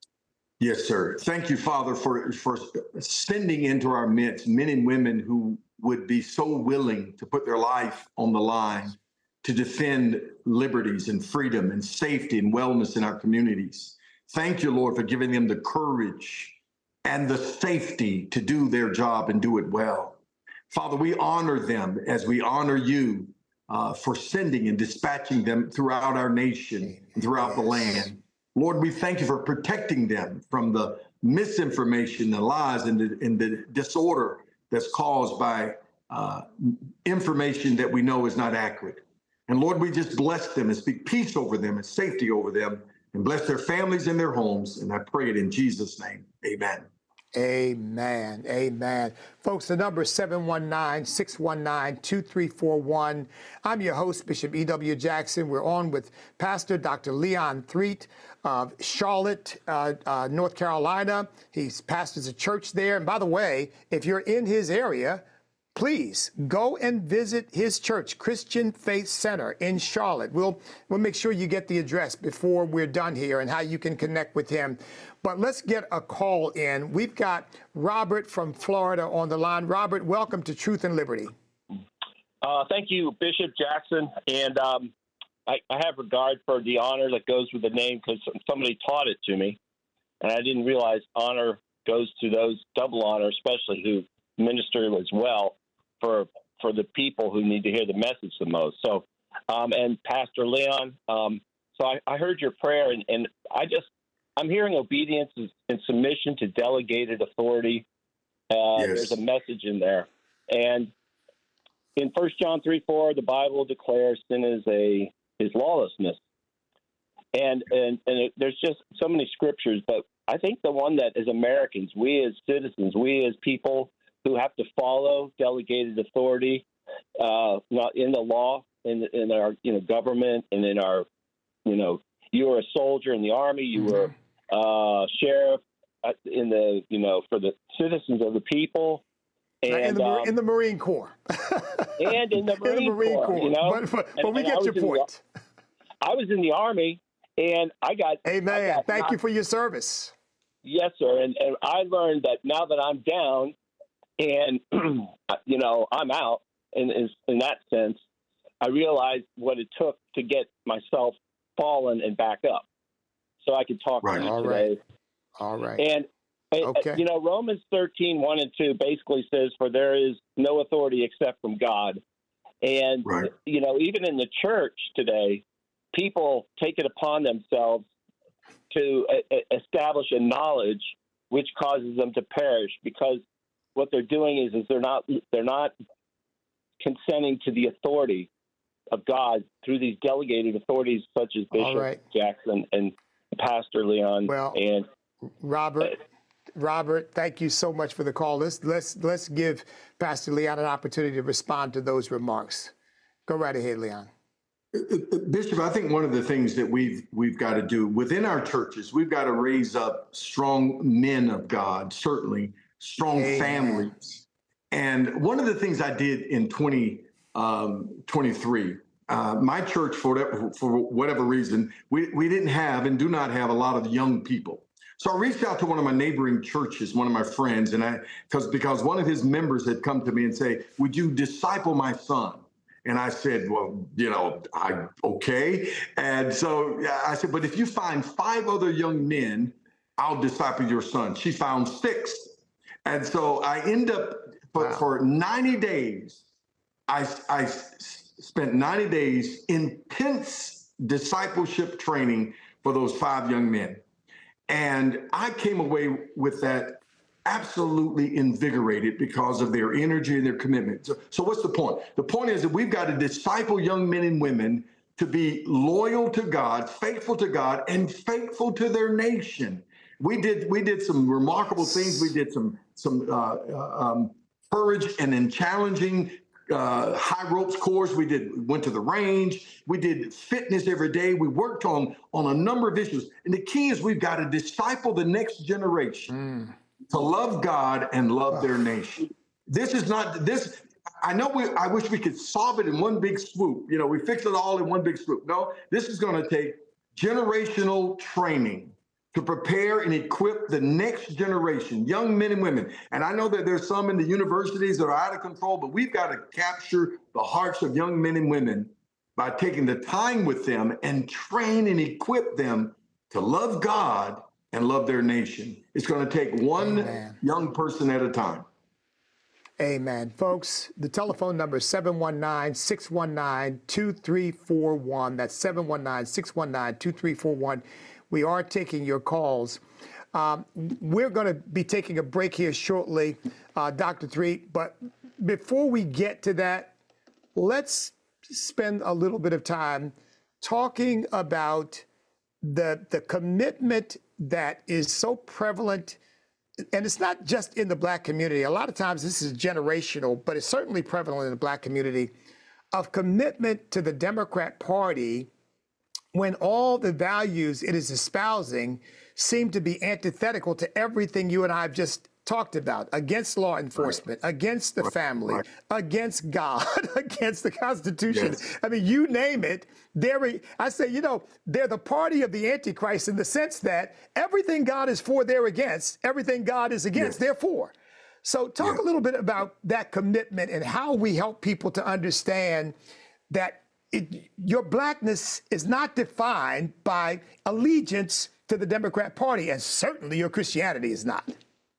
Yes, sir. Thank you, Father, for, for sending into our midst men and women who would be so willing to put their life on the line to defend liberties and freedom and safety and wellness in our communities. Thank you, Lord, for giving them the courage and the safety to do their job and do it well. Father, we honor them as we honor you uh, for sending and dispatching them throughout our nation and throughout yes. the land. Lord, we thank you for protecting them from the misinformation, the lies, and the, and the disorder that's caused by uh, information that we know is not accurate. And Lord, we just bless them and speak peace over them and safety over them and bless their families and their homes. And I pray it in Jesus' name. Amen. Amen. Amen. Folks, the number is seven one nine, six one nine, two three four one. I'm your host, Bishop E W Jackson. We're on with Pastor Doctor Leon Threet of Charlotte, uh, uh, North Carolina. He pastors a church there. And by the way, if you're in his area, please go and visit his church, Christian Faith Center in Charlotte. We'll, we'll make sure you get the address before we're done here and how you can connect with him. But let's get a call in. We've got Robert from Florida on the line. Robert, welcome to Truth and Liberty. Uh, thank you, Bishop Jackson. And um, I, I have regard for the honor that goes with the name because somebody taught it to me. And I didn't realize honor goes to those double honor, especially who minister as well. For for the people who need to hear the message the most. So, um, and Pastor Leon, um, so I, I heard your prayer, and, and I just, I'm hearing obedience and submission to delegated authority. Uh, yes. There's a message in there. And in First John three four, the Bible declares sin is a is lawlessness. And, and, and it, there's just so many scriptures, but I think the one that as Americans, we as citizens, we as people who have to follow delegated authority, uh, not in the law, in, in our you know government, and in our you know you were a soldier in the army, you mm-hmm. were uh, sheriff in the you know for the citizens of the people, and in the, um, in the Marine Corps, and in the Marine, in the Marine Corps, Corps, you know. But, but, but and, we and get your point. The, I was in the Army, and I got. Amen. I got Thank knocked, you for your service. Yes, sir. And and I learned that now that I'm down. And, you know, I'm out in, in that sense. I realized what it took to get myself fallen and back up so I could talk right. to you All today. Right. All right. And, okay. you know, Romans thirteen, one and two basically says, for there is no authority except from God. And, right. you know, even in the church today, people take it upon themselves to a- establish a knowledge which causes them to perish, because what they're doing is, is they're not they're not consenting to the authority of God through these delegated authorities such as Bishop right. Jackson and Pastor Leon. Well, and Robert, uh, Robert, thank you so much for the call. Let's let's let's give Pastor Leon an opportunity to respond to those remarks. Go right ahead, Leon. Bishop, I think one of the things that we've we've got to do within our churches, we've got to raise up strong men of God, certainly strong Amen. families. And one of the things I did in twenty twenty-three, uh, my church, for whatever, for whatever reason, we, we didn't have and do not have a lot of young people. So I reached out to one of my neighboring churches, one of my friends, and I because because one of his members had come to me and say, "Would you disciple my son?" And I said, well, you know, I okay. And so I said, but if you find five other young men, I'll disciple your son. She found six. And so I end up, but wow. for ninety days, I, I spent ninety days intense discipleship training for those five young men. And I came away with that absolutely invigorated because of their energy and their commitment. So, so what's the point? The point is that we've got to disciple young men and women to be loyal to God, faithful to God, and faithful to their nation. We did we did some remarkable things. We did some some uh, um, courage and then challenging uh, high ropes course. We did went to the range. We did fitness every day. We worked on on a number of issues. And the key is we've got to disciple the next generation. Mm. to love God and love their nation. This is not this. I know we, I wish we could solve it in one big swoop. You know, we fix it all in one big swoop. No, this is going to take generational training to prepare and equip the next generation, young men and women. And I know that there's some in the universities that are out of control, but we've got to capture the hearts of young men and women by taking the time with them and train and equip them to love God and love their nation. It's going to take one Amen. young person at a time. Amen. Folks, the telephone number is seven one nine, six one nine, two three four one. That's seven one nine, six one nine, two three four one. We are taking your calls. Um, we're going to be taking a break here shortly, uh, Doctor Threet. But before we get to that, let's spend a little bit of time talking about the the commitment that is so prevalent, and it's not just in the Black community. A lot of times this is generational, but it's certainly prevalent in the Black community, of commitment to the Democrat Party when all the values it is espousing seem to be antithetical to everything you and I have just talked about: against law enforcement, right. against the right. family, right. against God, against the Constitution. Yes. I mean, you name it. They're, I say, you know, they're the party of the Antichrist in the sense that everything God is for, they're against. Everything God is against, yes. they're for. So talk yes. a little bit about that commitment and how we help people to understand that it, your Blackness is not defined by allegiance to the Democrat Party, and certainly your Christianity is not.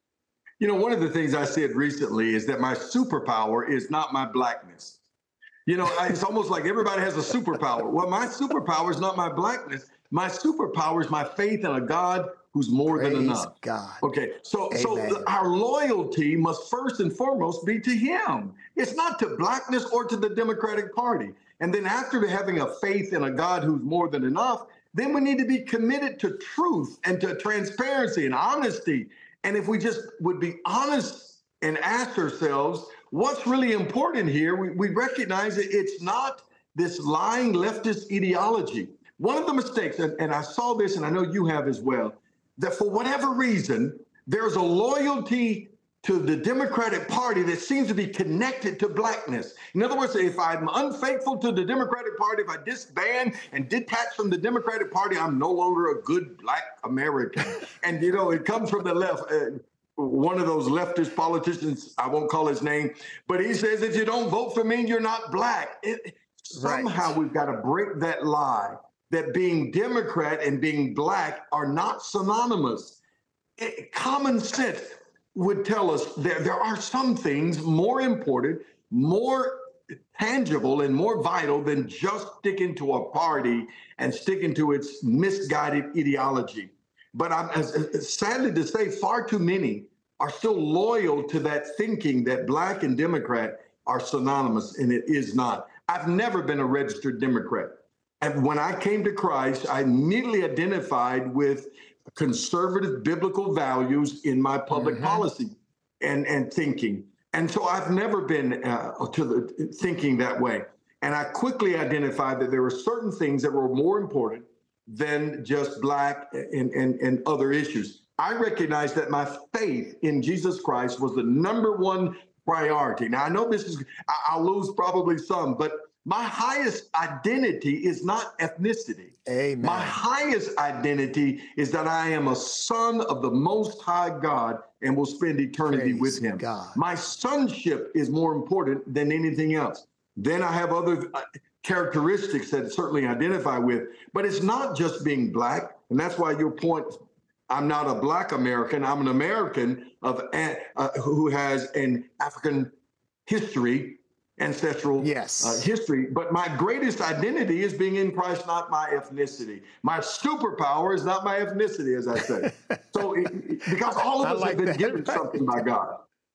You know, one of the things I said recently is that my superpower is not my Blackness. You know, it's almost like everybody has a superpower. Well, my superpower is not my Blackness. My superpower is my faith in a God who's more Praise than enough. God. Okay, so Amen. so our loyalty must first and foremost be to him. It's not to Blackness or to the Democratic Party. And then after having a faith in a God who's more than enough, then we need to be committed to truth and to transparency and honesty. And if we just would be honest and ask ourselves, what's really important here, we, we recognize that it's not this lying leftist ideology. One of the mistakes, and, and I saw this, and I know you have as well, that for whatever reason, there's a loyalty to the Democratic Party that seems to be connected to Blackness. In other words, if I'm unfaithful to the Democratic Party, if I disband and detach from the Democratic Party, I'm no longer a good Black American. And, you know, it comes from the left. Uh, one of those leftist politicians, I won't call his name, but he says, if you don't vote for me, you're not Black. It, somehow right. we've got to break that lie that being Democrat and being Black are not synonymous. It, common sense would tell us that there are some things more important, more tangible, and more vital than just sticking to a party and sticking to its misguided ideology. But I'm as, as, sadly to say, far too many are still loyal to that thinking that Black and Democrat are synonymous, and it is not. I've never been a registered Democrat. And when I came to Christ, I immediately identified with conservative biblical values in my public mm-hmm. policy and, and thinking. And so I've never been uh, to the thinking that way. And I quickly identified that there were certain things that were more important than just Black and, and, and other issues. I recognized that my faith in Jesus Christ was the number one priority. Now, I know this is, I'll lose probably some, but my highest identity is not ethnicity. Amen. My highest identity is that I am a son of the Most High God and will spend eternity Praise with him. God. My sonship is more important than anything else. Then I have other characteristics that certainly identify with, but it's not just being Black. And that's why your point, I'm not a Black American, I'm an American of uh, who has an African history, ancestral yes. uh, history. But my greatest identity is being in Christ, not my ethnicity. My superpower is not my ethnicity, as I say. So it, because all of us like have been that, given right? something by God.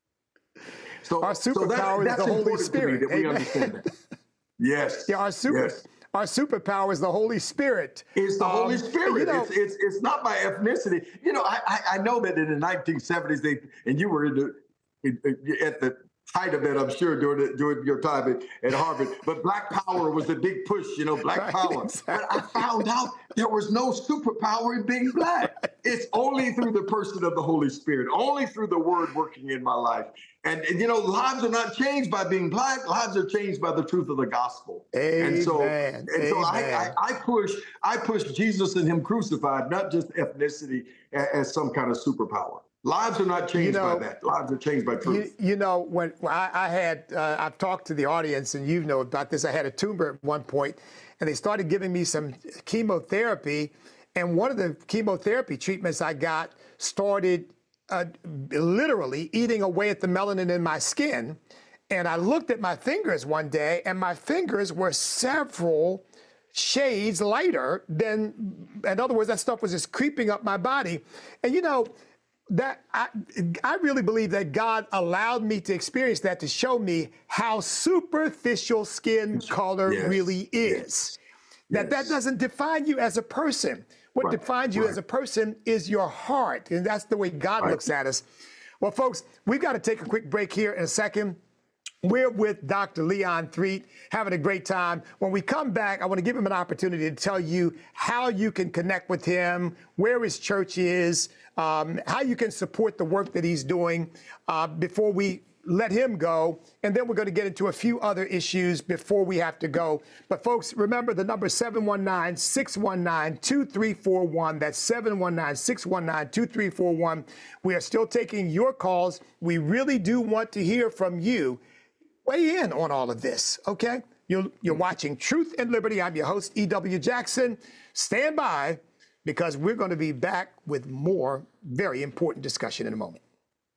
So our superpower so that, is the Holy Spirit. That we understand that. Yes. Yeah, our super yes. our superpower is the Holy Spirit. It's the um, Holy Spirit. You know, it's, it's it's not my ethnicity. You know, I I, I know that in the nineteen seventies they and you were in the, in, at the height of that, I'm sure, during the, during your time at, at Harvard. But Black Power was a big push. You know, Black right, Power. Exactly. But I found out there was no superpower in being Black. It's only through the person of the Holy Spirit. Only through the Word working in my life. And, and, you know, lives are not changed by being Black. Lives are changed by the truth of the gospel. Amen. And so, and Amen. so I, I, I push I push Jesus and him crucified, not just ethnicity as, as some kind of superpower. Lives are not changed you know, by that. Lives are changed by truth. You, you know, when I, I had, uh, I've talked to the audience, and you know about this. I had a tumor at one point, and they started giving me some chemotherapy. And one of the chemotherapy treatments I got started Uh, literally eating away at the melanin in my skin. And I looked at my fingers one day, and my fingers were several shades lighter than, in other words, that stuff was just creeping up my body. And you know, that I, I really believe that God allowed me to experience that to show me how superficial skin color yes. really is. Yes. That yes. that doesn't define you as a person. What right. defines you right. as a person is your heart, and that's the way God right. looks at us. Well, folks, we've got to take a quick break here in a second. We're with Doctor Leon Threet, having a great time. When we come back, I want to give him an opportunity to tell you how you can connect with him, where his church is, um, how you can support the work that he's doing uh, before we let him go. And then we're going to get into a few other issues before we have to go. But folks, remember the number seven one nine, six one nine, two three four one. That's seven one nine, six one nine, two three four one. We are still taking your calls. We really do want to hear from you. Weigh in on all of this, okay? You're, you're watching Truth and Liberty. I'm your host, E W Jackson. Stand by, because we're going to be back with more very important discussion in a moment.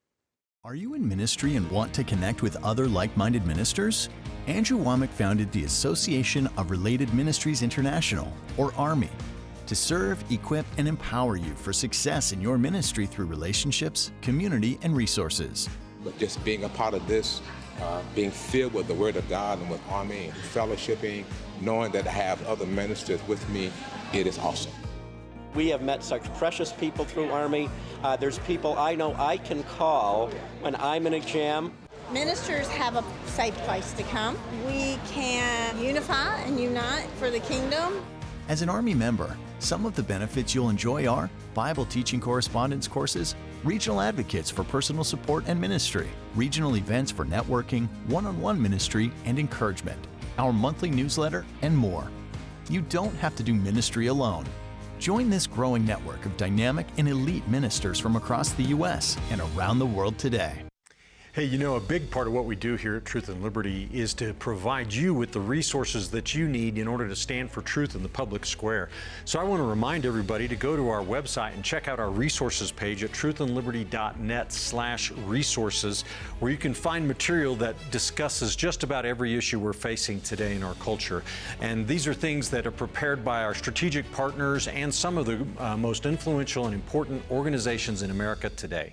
Are you in ministry and want to connect with other like-minded ministers? Andrew Wommack founded the Association of Related Ministries International, or ARMY, to serve, equip, and empower you for success in your ministry through relationships, community, and resources. But just being a part of this, uh, being filled with the Word of God and with ARMY, fellowshipping, knowing that I have other ministers with me, it is awesome. We have met such precious people through ARMY. Uh, there's people I know I can call when I'm in a jam. Ministers have a safe place to come. We can unify and unite for the kingdom. As an ARMY member, some of the benefits you'll enjoy are Bible teaching correspondence courses, regional advocates for personal support and ministry, regional events for networking, one-on-one ministry and encouragement, our monthly newsletter, and more. You don't have to do ministry alone. Join this growing network of dynamic and elite ministers from across the U S and around the world today. Hey, you know, a big part of what we do here at Truth and Liberty is to provide you with the resources that you need in order to stand for truth in the public square. So I want to remind everybody to go to our website and check out our resources page at truthandliberty.net slash resources, where you can find material that discusses just about every issue we're facing today in our culture. And these are things that are prepared by our strategic partners and some of the uh, most influential and important organizations in America today.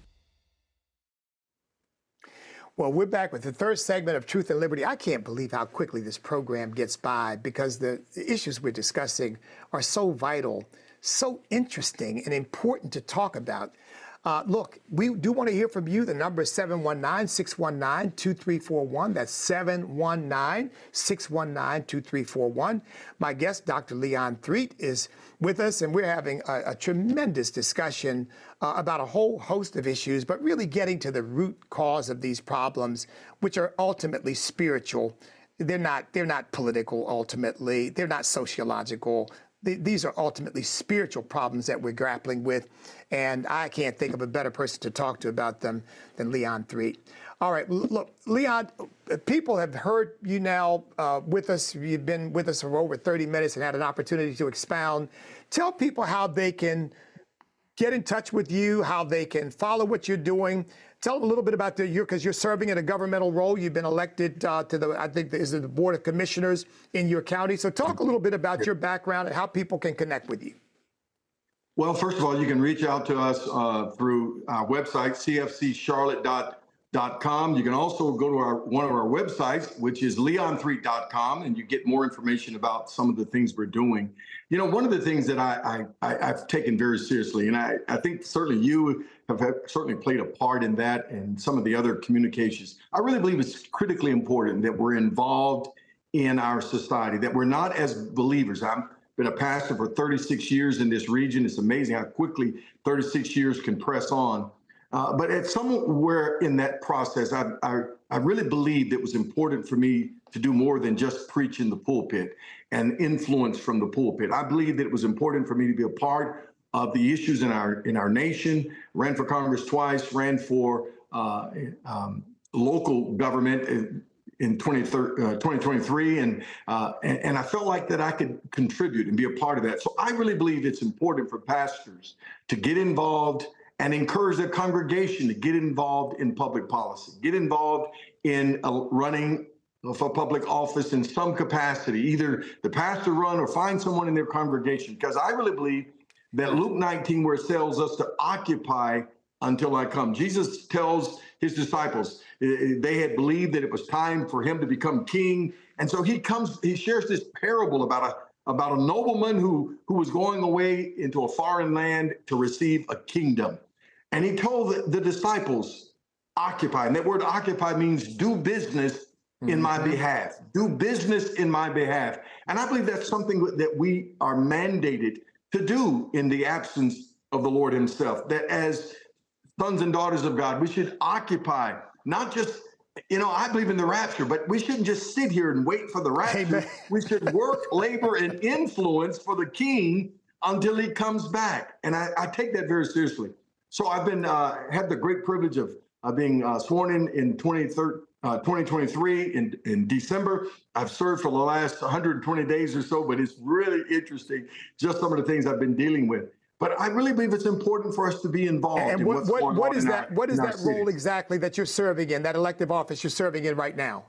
Well, we're back with the third segment of Truth and Liberty. I can't believe how quickly this program gets by, because the issues we're discussing are so vital, so interesting, and important to talk about. Uh, look, we do want to hear from you. The number is seven one nine, six one nine, two three four one. That's seven one nine, six one nine, two three four one. My guest, Doctor Leon Threet, is with us, and we're having a, a tremendous discussion uh, about a whole host of issues, but really getting to the root cause of these problems, which are ultimately spiritual. They're not, they're not political, ultimately. They're not sociological. These are ultimately spiritual problems that we're grappling with, and I can't think of a better person to talk to about them than Leon Threet. All right, look, Leon, people have heard you now uh, with us. You've been with us for over thirty minutes and had an opportunity to expound. Tell people how they can get in touch with you, how they can follow what you're doing. Tell them a little bit about the, your, because you're serving in a governmental role. You've been elected uh, to the, I think, is it the Board of Commissioners in your county. So talk a little bit about your background and how people can connect with you. Well, first of all, you can reach out to us uh, through our website, c f c charlotte dot com. You can also go to our one of our websites, which is leon threet dot com, and you get more information about some of the things we're doing. You know, one of the things that I, I, I, I've taken very seriously, and I, I think certainly you have, have certainly played a part in that and some of the other communications. I really believe it's critically important that we're involved in our society, that we're not as believers. I've been a pastor for thirty-six years in this region. It's amazing how quickly thirty-six years can press on. Uh, but at somewhere in that process, I, I, I really believed it was important for me to do more than just preach in the pulpit and influence from the pulpit. I believed that it was important for me to be a part of the issues in our in our nation. Ran for Congress twice, ran for uh, um, local government in twenty twenty-three, and, uh, and and I felt like that I could contribute and be a part of that. So I really believe it's important for pastors to get involved and encourage their congregation to get involved in public policy, get involved in uh, running for public office in some capacity, either the pastor run or find someone in their congregation. Because I really believe that Luke nineteen, where it tells us to occupy until I come. Jesus tells his disciples, they had believed that it was time for him to become king. And so he comes, he shares this parable about a about a nobleman who, who was going away into a foreign land to receive a kingdom. And he told the, the disciples, occupy. And that word occupy means do business in mm-hmm. my behalf. Do business in my behalf. And I believe that's something that we are mandated to do in the absence of the Lord himself. That as sons and daughters of God, we should occupy, not just, you know, I believe in the rapture, but we shouldn't just sit here and wait for the rapture. Amen. We should work, labor, and influence for the King until he comes back. And I, I take that very seriously. So I've been uh, had the great privilege of uh, being uh, sworn in in twenty twenty-three in, in December. I've served for the last one hundred twenty days or so, but it's really interesting, just some of the things I've been dealing with. But I really believe it's important for us to be involved. And in what, what's what, going what on is in that? Our, what is that role cities. exactly that you're serving in? That elective office you're serving in right now?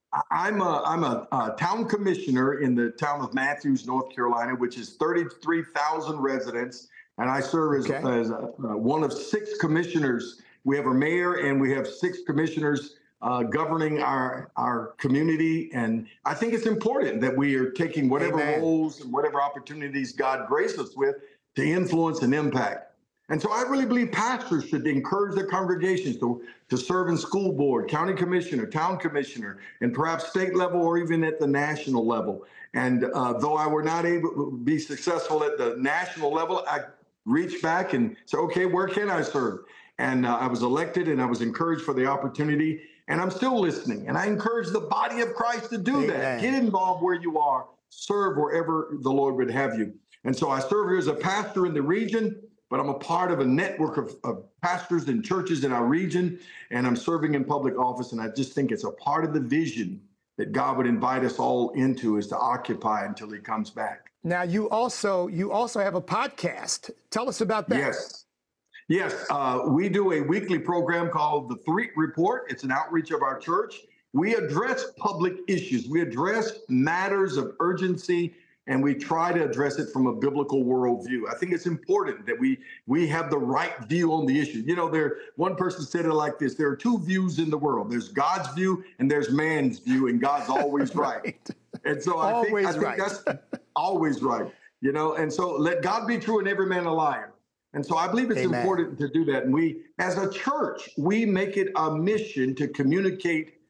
I'm a I'm a, a town commissioner in the town of Matthews, North Carolina, which is thirty-three thousand residents, and I serve as, okay. as a, uh, one of six commissioners. We have a mayor, and we have six commissioners uh, governing our our community. And I think it's important that we are taking whatever Amen. roles and whatever opportunities God graced us with to influence and impact. And so I really believe pastors should encourage their congregations to, to serve in school board, county commissioner, town commissioner, and perhaps state level or even at the national level. And uh, though I were not able to be successful at the national level, I reached back and said, okay, where can I serve? And uh, I was elected, and I was encouraged for the opportunity, and I'm still listening. And I encourage the body of Christ to do Amen. that. Get involved where you are, serve wherever the Lord would have you. And so I serve here as a pastor in the region. but I'm a part of a network of, of pastors and churches in our region, and I'm serving in public office. And I just think it's a part of the vision that God would invite us all into, is to occupy until he comes back. Now, you also you also have a podcast. Tell us about that. Yes. Yes, uh, we do a weekly program called The Threat Report. It's an outreach of our church. We address public issues. We address matters of urgency, and we try to address it from a biblical worldview. I think it's important that we we have the right view on the issue. You know, there one person said it like this: there are two views in the world. There's God's view and there's man's view, and God's always right. right. And so I think, I think right. that's always right. You know, and so let God be true and every man a liar. And so I believe it's Amen. important to do that. And we, as a church, we make it a mission to communicate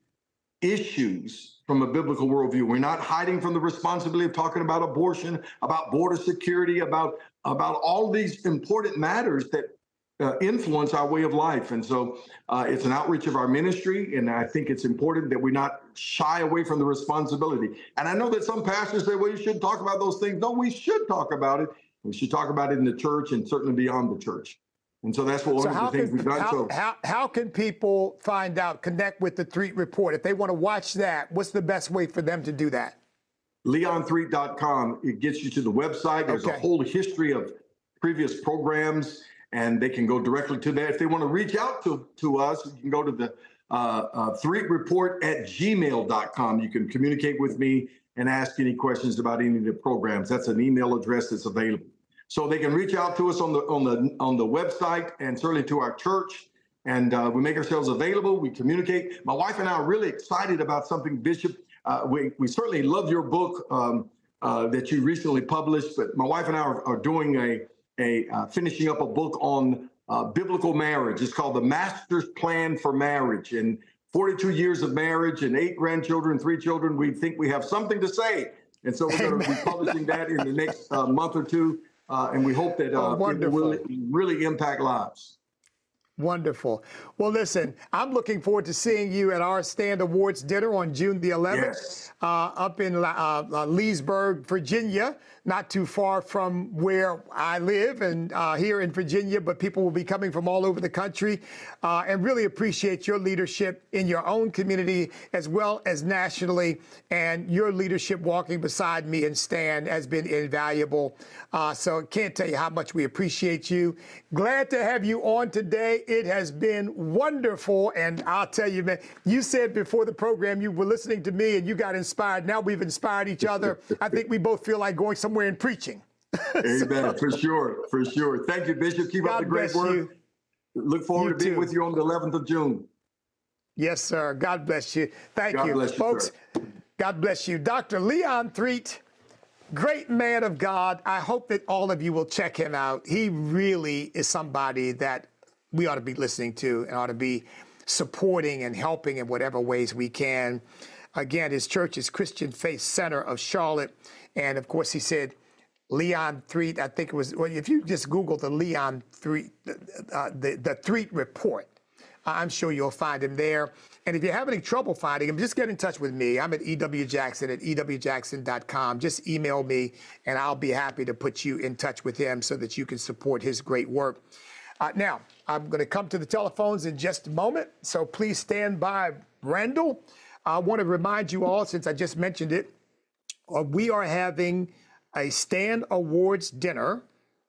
issues from a biblical worldview. We're not hiding from the responsibility of talking about abortion, about border security, about, about all these important matters that uh, influence our way of life. And so uh, it's an outreach of our ministry. And I think it's important that we not shy away from the responsibility. And I know that some pastors say, well, you shouldn't talk about those things. No, we should talk about it. We should talk about it in the church and certainly beyond the church. And so that's what one so of the things can, we've done. How, so how, how can people find out, connect with the Threat Report? If they want to watch that, what's the best way for them to do that? leon threat dot com. It gets you to the website. There's okay. a whole history of previous programs, and they can go directly to that. If they want to reach out to, to us, you can go to the uh, uh, threat report at gmail dot com. You can communicate with me and ask any questions about any of the programs. That's an email address that's available. So they can reach out to us on the on the on the website and certainly to our church. And uh, we make ourselves available. We communicate. My wife and I are really excited about something, Bishop. Uh, we we certainly love your book um, uh, that you recently published. But my wife and I are, are doing a a uh, finishing up a book on uh, biblical marriage. It's called The Master's Plan for Marriage. And forty-two years of marriage and eight grandchildren, three children, we think we have something to say. And so we're going to be publishing that in the next uh, month or two. Uh, and we hope that uh, oh, it will really impact lives. Wonderful. Well, listen, I'm looking forward to seeing you at our Stand Awards dinner on June the eleventh, yes. uh, up in uh, uh, Leesburg, Virginia, not too far from where I live and uh, here in Virginia, but people will be coming from all over the country uh, and really appreciate your leadership in your own community as well as nationally. And your leadership walking beside me and Stan has been invaluable. Uh, so can't tell you how much we appreciate you. Glad to have you on today. It has been wonderful. And I'll tell you, man, you said before the program you were listening to me and you got inspired. Now we've inspired each other. I think we both feel like going somewhere and preaching. Amen. For sure. For sure. Thank you, Bishop. Keep God up the great work. You. Look forward you to being too. with you on the eleventh of June. Yes, sir. God bless you. Thank God you. Bless you, folks. Sir. God bless you. Doctor Leon Threat, great man of God. I hope that all of you will check him out. He really is somebody that we ought to be listening to and ought to be supporting and helping in whatever ways we can. Again, his church is Christian Faith Center of Charlotte. And of course, he said, Leon Threat, I think it was, well, if you just Google the Leon Threat, uh, the, the Threat Report, I'm sure you'll find him there. And if you have any trouble finding him, just get in touch with me. I'm at E W Jackson at E W Jackson dot com. Just email me, and I'll be happy to put you in touch with him so that you can support his great work. Uh, now, I'm going to come to the telephones in just a moment, so please stand by, Randall. I want to remind you all, since I just mentioned it, uh, we are having a Stand Awards dinner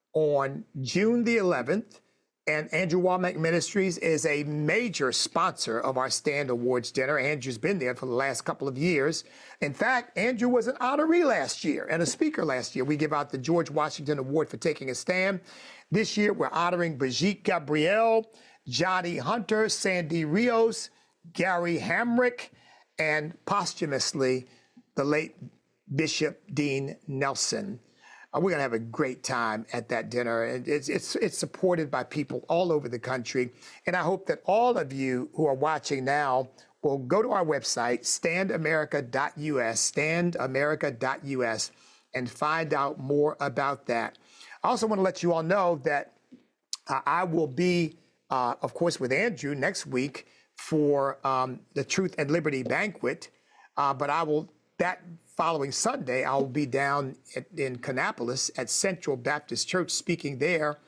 on June the eleventh, and Andrew Wommack Ministries is a major sponsor of our Stand Awards dinner. Andrew's been there for the last couple of years. In fact, Andrew was an honoree last year and a speaker last year. We give out the George Washington Award for taking a stand. This year, we're honoring Brigitte Gabriel, Johnny Hunter, Sandy Rios, Gary Hamrick, and posthumously, the late Bishop Dean Nelson. Uh, we're going to have a great time at that dinner. And it's, it's, it's supported by people all over the country. And I hope that all of you who are watching now will go to our website, stand america dot U S, stand america dot U S, and find out more about that. I also want to let you all know that uh, I will be, uh, of course, with Andrew next week for um, the Truth and Liberty Banquet. Uh, but I will, that following Sunday, I will be down at, in Kannapolis at Central Baptist Church speaking there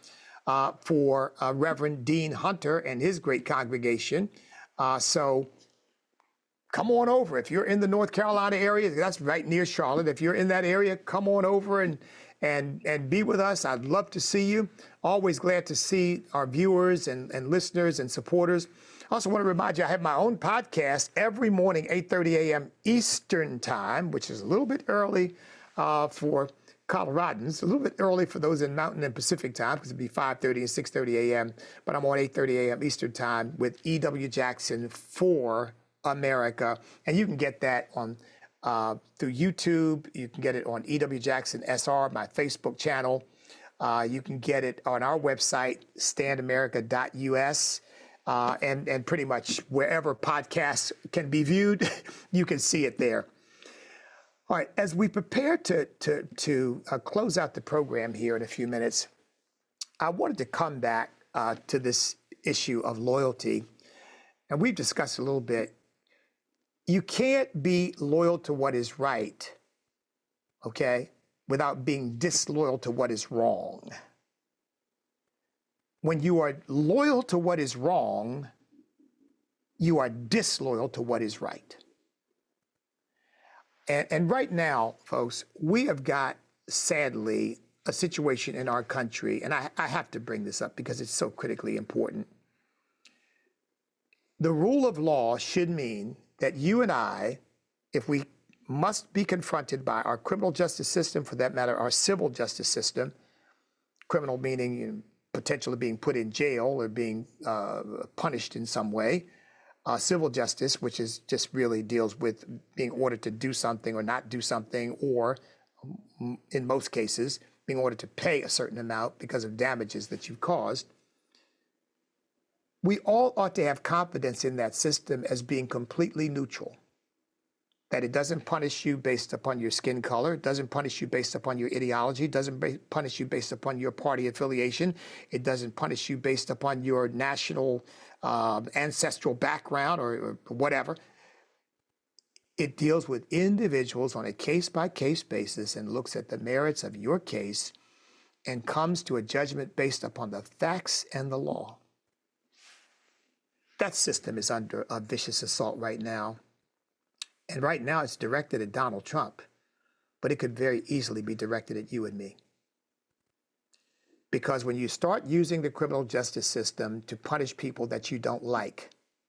uh, for uh, Reverend Dean Hunter and his great congregation. Uh, so come on over. If you're in the North Carolina area, that's right near Charlotte. If you're in that area, come on over and and and be with us. I'd love to see you. Always glad to see our viewers and, and listeners and supporters. I also want to remind you, I have my own podcast every morning, eight thirty a.m. Eastern Time, which is a little bit early uh, for Coloradans, a little bit early for those in Mountain and Pacific Time, because it'd be five thirty and six thirty a.m. But I'm on eight thirty a.m. Eastern Time with E W. Jackson for America. And you can get that on uh, through YouTube. You can get it on E W. Jackson S R, my Facebook channel. Uh, you can get it on our website, stand america dot u s. Uh, and, and pretty much wherever podcasts can be viewed, you can see it there. All right, as we prepare to, to, to uh, close out the program here in a few minutes, I wanted to come back uh, to this issue of loyalty. And we've discussed a little bit. You can't be loyal to what is right, okay, without being disloyal to what is wrong. When you are loyal to what is wrong, you are disloyal to what is right. And, and right now, folks, we have got, sadly, a situation in our country, and I, I have to bring this up because it's so critically important. The rule of law should mean that you and I, if we must be confronted by our criminal justice system, for that matter, our civil justice system, criminal meaning you know, potentially being put in jail or being uh, punished in some way. Uh, civil justice, which is just really deals with being ordered to do something or not do something, or in most cases, being ordered to pay a certain amount because of damages that you've caused. We all ought to have confidence in that system as being completely neutral. That it doesn't punish you based upon your skin color, it doesn't punish you based upon your ideology, it doesn't ba- punish you based upon your party affiliation, it doesn't punish you based upon your national uh, ancestral background or, or whatever. It deals with individuals on a case-by-case basis and looks at the merits of your case and comes to a judgment based upon the facts and the law. That system is under a vicious assault right now. And right now it's directed at Donald Trump, but it could very easily be directed at you and me. Because when you start using the criminal justice system to punish people that you don't like,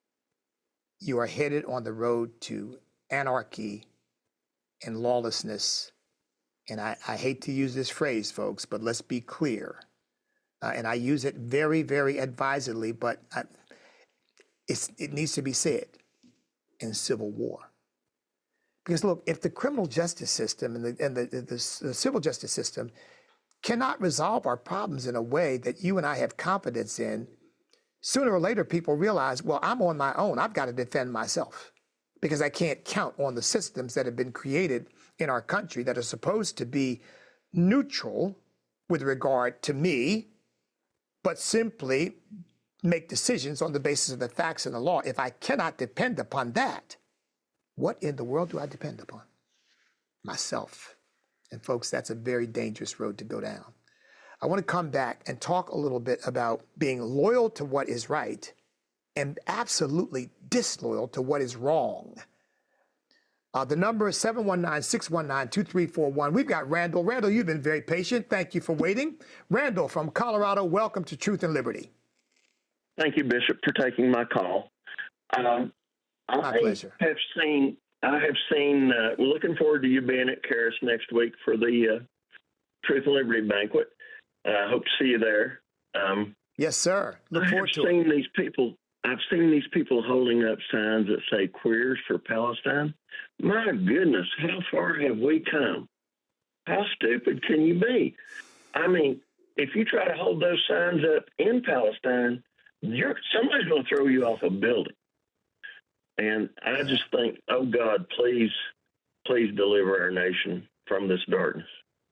you are headed on the road to anarchy and lawlessness. And I, I hate to use this phrase, folks, but let's be clear. Uh, and I use it very, very advisedly, but I, it's, it needs to be said, in civil war. Because look, if the criminal justice system and the, and the, the, the civil justice system cannot resolve our problems in a way that you and I have confidence in, sooner or later people realize, well, I'm on my own. I've got to defend myself because I can't count on the systems that have been created in our country that are supposed to be neutral with regard to me, but simply make decisions on the basis of the facts and the law. If I cannot depend upon that, what in the world do I depend upon? Myself. And folks, that's a very dangerous road to go down. I want to come back and talk a little bit about being loyal to what is right and absolutely disloyal to what is wrong. Uh, the number is seven one nine, six one nine, two three four one. We've got Randall. Randall, you've been very patient. Thank you for waiting. Randall from Colorado, welcome to Truth and Liberty. Thank you, Bishop, for taking my call. Um, My I pleasure. have seen, I have seen, uh, looking forward to you being at Karis next week for the uh, Truth and Liberty banquet. I uh, hope to see you there. Um, yes, sir. Look forward to it. I've seen it. these people, I've seen these people holding up signs that say queers for Palestine. My goodness, how far have we come? How stupid can you be? I mean, if you try to hold those signs up in Palestine, you're, somebody's going to throw you off a building. And I just think, oh, God, please, please deliver our nation from this darkness.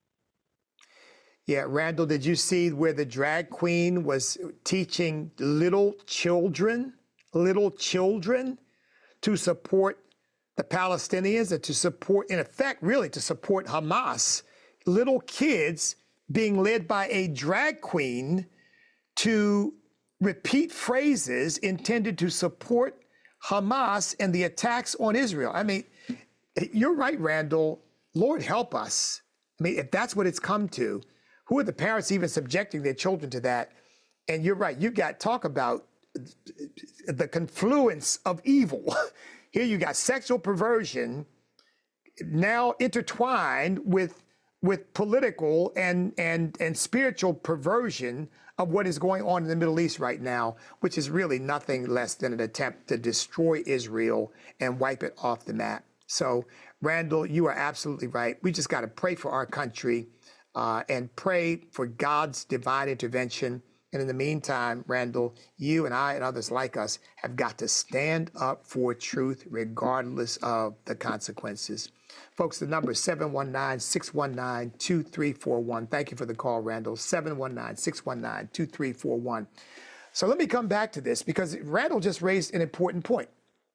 Yeah, Randall, did you see where the drag queen was teaching little children, little children to support the Palestinians and to support, in effect, really to support Hamas? Little kids being led by a drag queen to repeat phrases intended to support Hamas and the attacks on Israel. I mean, you're right, Randall. Lord help us. I mean, if that's what it's come to, who are the parents even subjecting their children to that? And you're right, you've got talk about the confluence of evil. Here you got sexual perversion now intertwined with with political and and and spiritual perversion of what is going on in the Middle East right now, which is really nothing less than an attempt to destroy Israel and wipe it off the map. So, Randall, you are absolutely right. We just got to pray for our country uh, and pray for God's divine intervention. And in the meantime, Randall, you and I and others like us have got to stand up for truth regardless of the consequences. Folks, the number is seven one nine, six one nine, two three four one. Thank you for the call, Randall. seven one nine, six one nine, two three four one. So let me come back to this because Randall just raised an important point.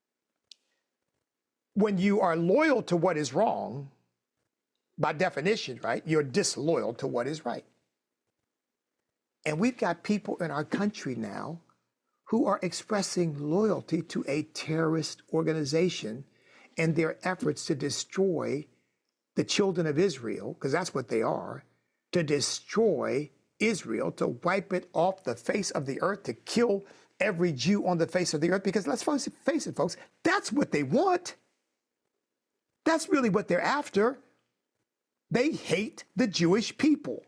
When you are loyal to what is wrong, by definition, right, you're disloyal to what is right. And we've got people in our country now who are expressing loyalty to a terrorist organization and their efforts to destroy the children of Israel, because that's what they are, to destroy Israel, to wipe it off the face of the earth, to kill every Jew on the face of the earth. Because let's face it, folks, that's what they want. That's really what they're after. They hate the Jewish people.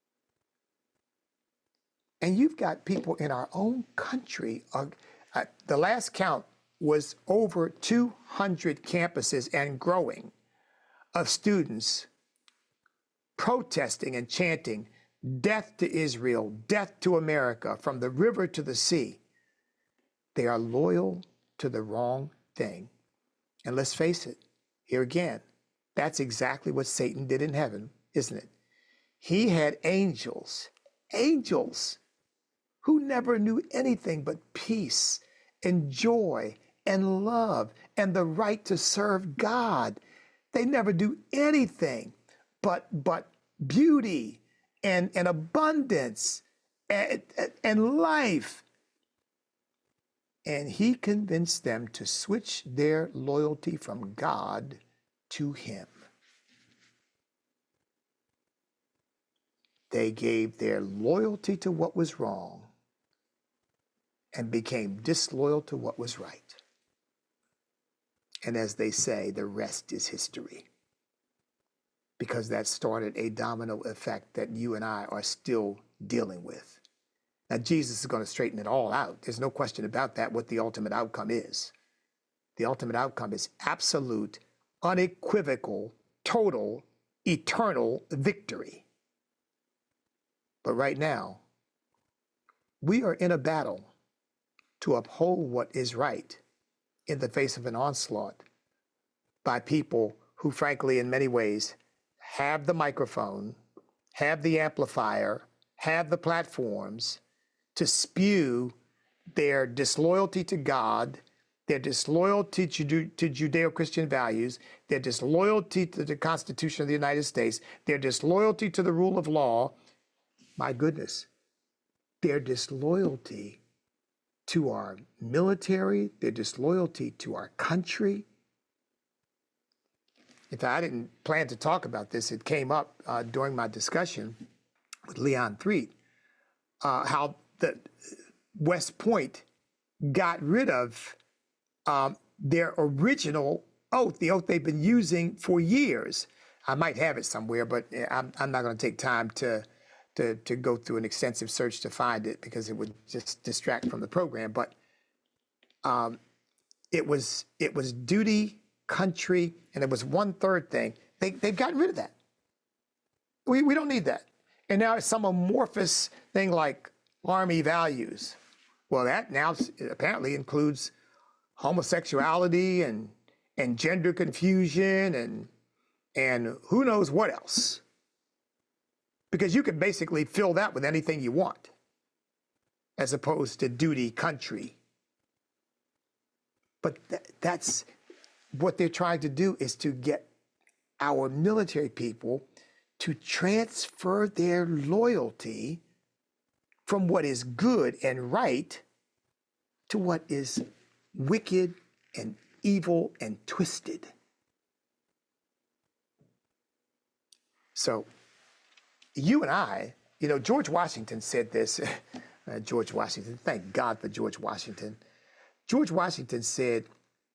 And you've got people in our own country, uh, uh, the last count was over two hundred campuses and growing of students protesting and chanting, "Death to Israel, death to America, from the river to the sea." They are loyal to the wrong thing. And let's face it, here again, that's exactly what Satan did in heaven, isn't it? He had angels, angels, who never knew anything but peace and joy and love and the right to serve God. They never do anything but, but beauty and, and abundance and, and life. And he convinced them to switch their loyalty from God to him. They gave their loyalty to what was wrong and became disloyal to what was right. And as they say, the rest is history. Because that started a domino effect that you and I are still dealing with. Now, Jesus is going to straighten it all out. There's no question about that, what the ultimate outcome is. The ultimate outcome is absolute, unequivocal, total, eternal victory. But right now, we are in a battle to uphold what is right in the face of an onslaught by people who, frankly, in many ways, have the microphone, have the amplifier, have the platforms to spew their disloyalty to God, their disloyalty to, to Judeo-Christian values, their disloyalty to the Constitution of the United States, their disloyalty to the rule of law. My goodness, their disloyalty to our military, their disloyalty to our country. In fact, I didn't plan to talk about this. It came up uh, during my discussion with Leon Threet, uh, how the West Point got rid of um, their original oath, the oath they've been using for years. I might have it somewhere, but I'm, I'm not going to take time to To, to go through an extensive search to find it because it would just distract from the program. But um, it was it was duty, country, and there was one third thing. They, they've gotten rid of that. We, we don't need that. And now it's some amorphous thing like Army values. Well, that now apparently includes homosexuality and and gender confusion and and who knows what else. Because you can basically fill that with anything you want, as opposed to duty, country. But th- that's what they're trying to do, is to get our military people to transfer their loyalty from what is good and right to what is wicked and evil and twisted. So you and I, you know, George Washington said this. uh, George Washington, thank God for George Washington. George Washington said,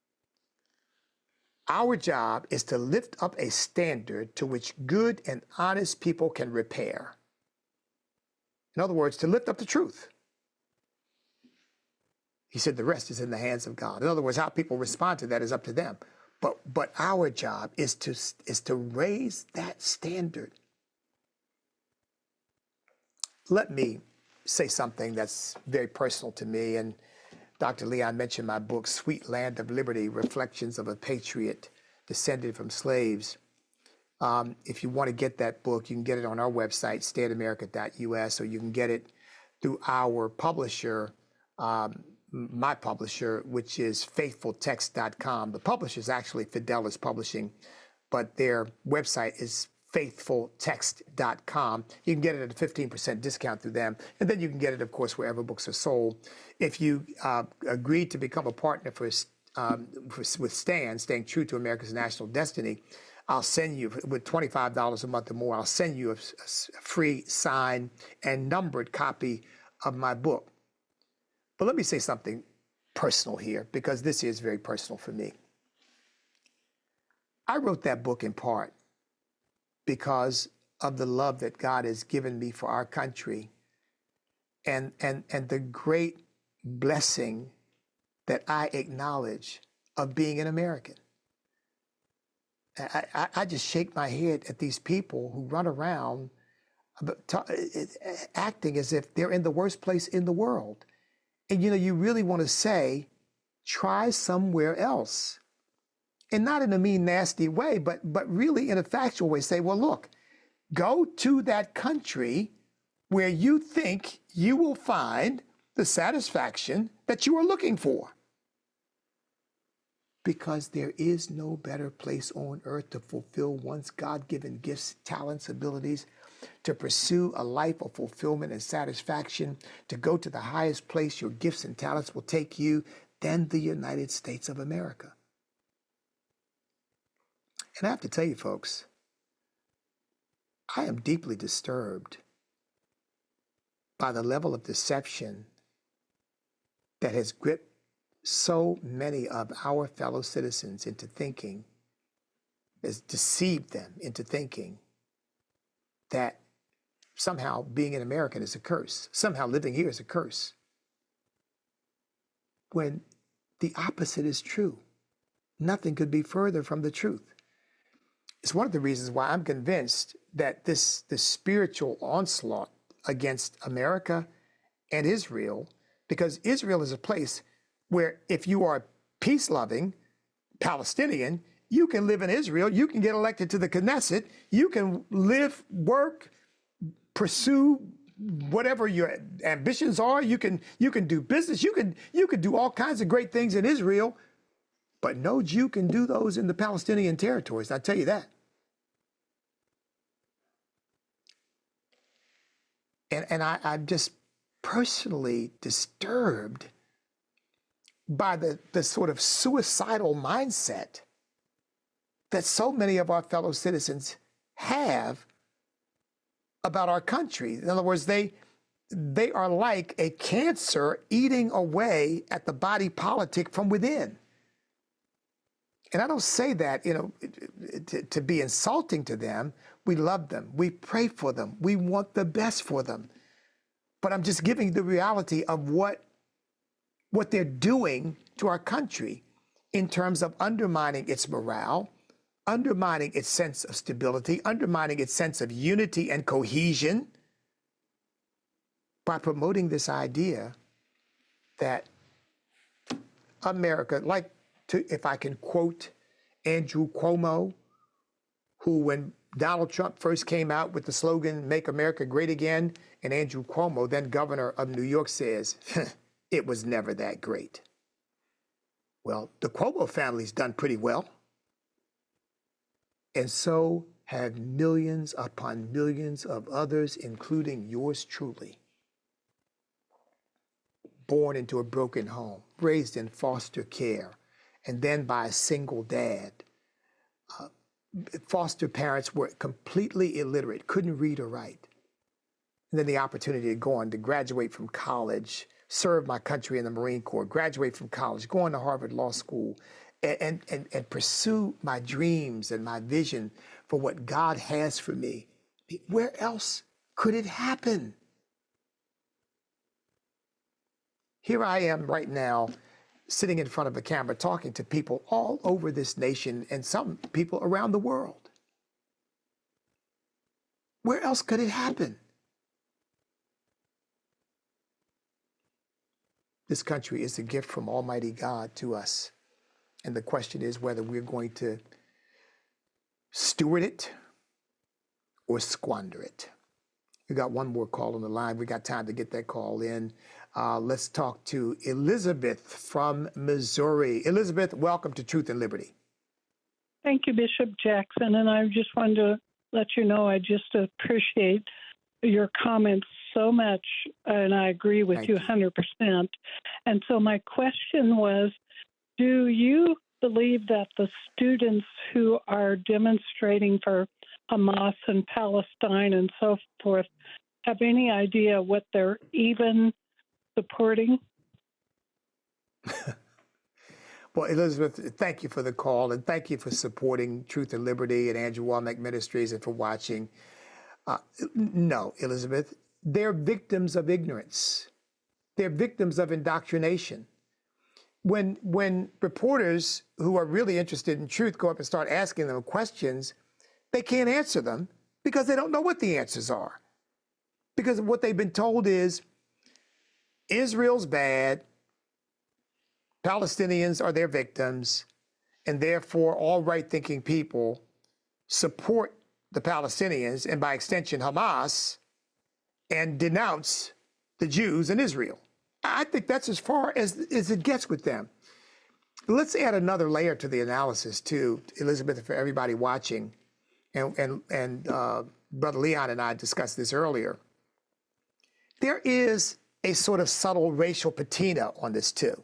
our job is to lift up a standard to which good and honest people can repair. In other words, to lift up the truth. He said the rest is in the hands of God. In other words, how people respond to that is up to them. But but our job is to is to raise that standard. Let me say something that's very personal to me. And Doctor Leon mentioned my book, Sweet Land of Liberty, Reflections of a Patriot Descended from Slaves. Um, if you want to get that book, you can get it on our website, stand america dot U S, or you can get it through our publisher, um, my publisher, which is faithful text dot com. The publisher is actually Fidelis Publishing, but their website is faithful text dot com. You can get it at a fifteen percent discount through them. And then you can get it, of course, wherever books are sold. If you uh, agree to become a partner for, um, for with STAND, Staying True to America's National Destiny, I'll send you, with twenty-five dollars a month or more, I'll send you a, a free signed and numbered copy of my book. But let me say something personal here, because this is very personal for me. I wrote that book in part because of the love that God has given me for our country and, and, and the great blessing that I acknowledge of being an American. I, I, I just shake my head at these people who run around acting as if they're in the worst place in the world. And, you know, you really want to say, try somewhere else. And not in a mean, nasty way, but, but really in a factual way. Say, well, look, go to that country where you think you will find the satisfaction that you are looking for. Because there is no better place on earth to fulfill one's God-given gifts, talents, abilities, to pursue a life of fulfillment and satisfaction, to go to the highest place your gifts and talents will take you, than the United States of America. And I have to tell you, folks, I am deeply disturbed by the level of deception that has gripped so many of our fellow citizens into thinking, has deceived them into thinking that somehow being an American is a curse, somehow living here is a curse, when the opposite is true. Nothing could be further from the truth. It's one of the reasons why I'm convinced that this, this spiritual onslaught against America and Israel, because Israel is a place where if you are peace-loving Palestinian, you can live in Israel, you can get elected to the Knesset, you can live, work, pursue whatever your ambitions are, you can you can do business, you can you can do all kinds of great things in Israel, but no Jew can do those in the Palestinian territories, I'll tell you that. And and I, I'm just personally disturbed by the, the sort of suicidal mindset that so many of our fellow citizens have about our country. In other words, they they are like a cancer eating away at the body politic from within. And I don't say that, you know, to, to be insulting to them. We love them. We pray for them. We want the best for them. But I'm just giving the reality of what what they're doing to our country in terms of undermining its morale, undermining its sense of stability, undermining its sense of unity and cohesion by promoting this idea that America, like to, if I can quote Andrew Cuomo, who when Donald Trump first came out with the slogan, "Make America Great Again," and Andrew Cuomo, then governor of New York, says, it was never that great. Well, the Cuomo family's done pretty well. And so have millions upon millions of others, including yours truly. born into a broken home, raised in foster care, and then by a single dad. Uh, foster parents were completely illiterate, couldn't read or write. And then the opportunity to go on to graduate from college, serve my country in the Marine Corps, graduate from college, go on to Harvard Law School, and, and, and pursue my dreams and my vision for what God has for me. Where else could it happen? Here I am right now, sitting in front of a camera, talking to people all over this nation and some people around the world. Where else could it happen? This country is a gift from Almighty God to us. And the question is whether we're going to steward it or squander it. We got one more call on the line. We got time to get that call in. Uh, let's talk to Elizabeth from Missouri. Elizabeth, welcome to Truth and Liberty. Thank you, Bishop Jackson. And I just wanted to let you know I just appreciate your comments so much, and I agree with Thank you one hundred percent. And so my question was, do you believe that the students who are demonstrating for Hamas and Palestine and so forth have any idea what they're even supporting? Well, Elizabeth, thank you for the call, and thank you for supporting Truth and Liberty and Andrew Wommack Ministries and for watching. Uh, no, Elizabeth, they're victims of ignorance. They're victims of indoctrination. When, when reporters who are really interested in truth go up and start asking them questions, they can't answer them because they don't know what the answers are. Because what they've been told is Israel's bad, Palestinians are their victims, and therefore all right-thinking people support the Palestinians and by extension Hamas and denounce the Jews in Israel. I think that's as far as, as it gets with them. Let's add another layer to the analysis too, Elizabeth, for everybody watching. And, and, and uh, Brother Leon and I discussed this earlier. There is a sort of subtle racial patina on this too.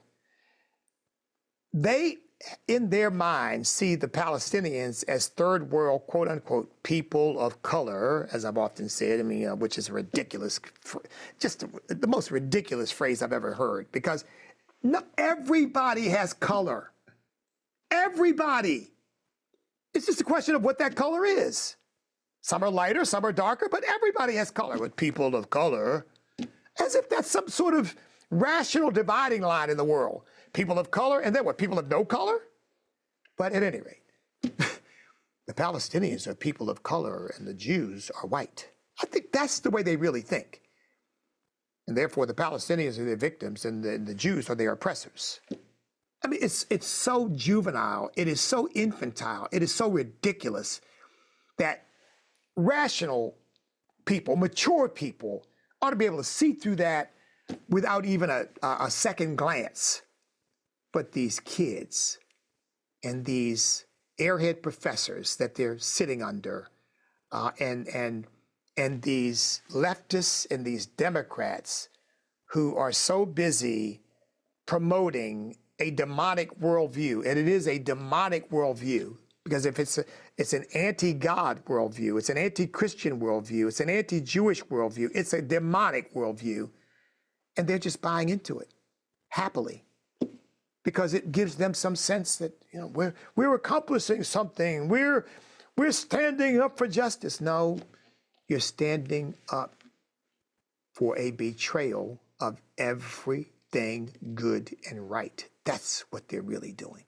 They, in their minds, see the Palestinians as third world, quote unquote, people of color, as I've often said, I mean, uh, which is a ridiculous, just the most ridiculous phrase I've ever heard, because no, everybody has color. Everybody. It's just a question of what that color is. Some are lighter, some are darker, but everybody has color. With people of color, as if that's some sort of rational dividing line in the world. People of color, and then what, people of no color? But at any rate, the Palestinians are people of color and the Jews are white. I think that's the way they really think. And therefore, the Palestinians are their victims and the, and the Jews are their oppressors. I mean, it's, it's so juvenile, it is so infantile, it is so ridiculous that rational people, mature people, ought to be able to see through that without even a, a second glance. But these kids and these airhead professors that they're sitting under, uh, and, and, and these leftists and these Democrats who are so busy promoting a demonic worldview, and it is a demonic worldview, because if it's a, it's an anti-God worldview, it's an anti-Christian worldview, it's an anti-Jewish worldview, it's a demonic worldview, and they're just buying into it happily, because it gives them some sense that, you know, we're we're accomplishing something, we're we're standing up for justice. No, you're standing up for a betrayal of everything good and right. That's what they're really doing.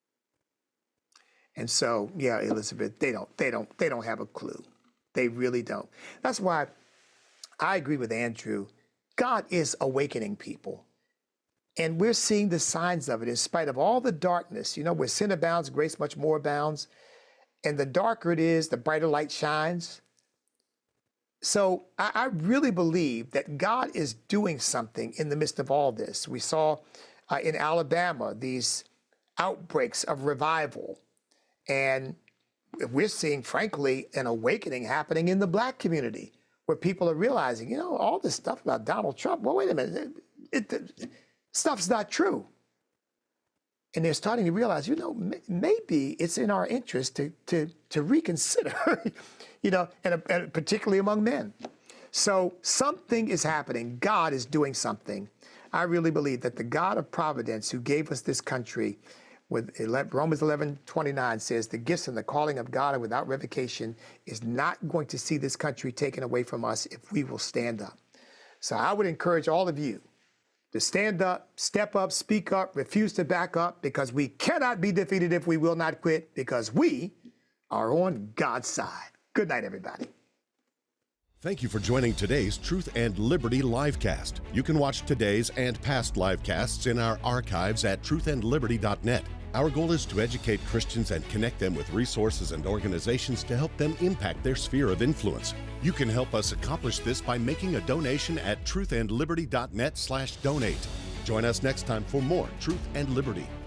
And so, yeah, Elizabeth, they don't, they don't, they don't have a clue. They really don't. That's why I agree with Andrew. God is awakening people. And we're seeing the signs of it in spite of all the darkness. You know, where sin abounds, grace much more abounds. And the darker it is, the brighter light shines. So I, I really believe that God is doing something in the midst of all this. We saw uh, in Alabama these outbreaks of revival. And we're seeing, frankly, an awakening happening in the black community, where people are realizing, you know, all this stuff about Donald Trump, well, wait a minute, it, it, stuff's not true. And they're starting to realize, you know, m- maybe it's in our interest to to to reconsider, you know, and, and particularly among men. So something is happening. God is doing something. I really believe that the God of providence who gave us this country, with Romans eleven twenty-nine says, the gifts and the calling of God are without revocation, is not going to see this country taken away from us if we will stand up. So I would encourage all of you to stand up, step up, speak up, refuse to back up, because we cannot be defeated if we will not quit, because we are on God's side. Good night, everybody. Thank you for joining today's Truth and Liberty livecast. You can watch today's and past livecasts in our archives at truth and liberty dot net. Our goal is to educate Christians and connect them with resources and organizations to help them impact their sphere of influence. You can help us accomplish this by making a donation at truth and liberty dot net slash donate. Join us next time for more Truth and Liberty.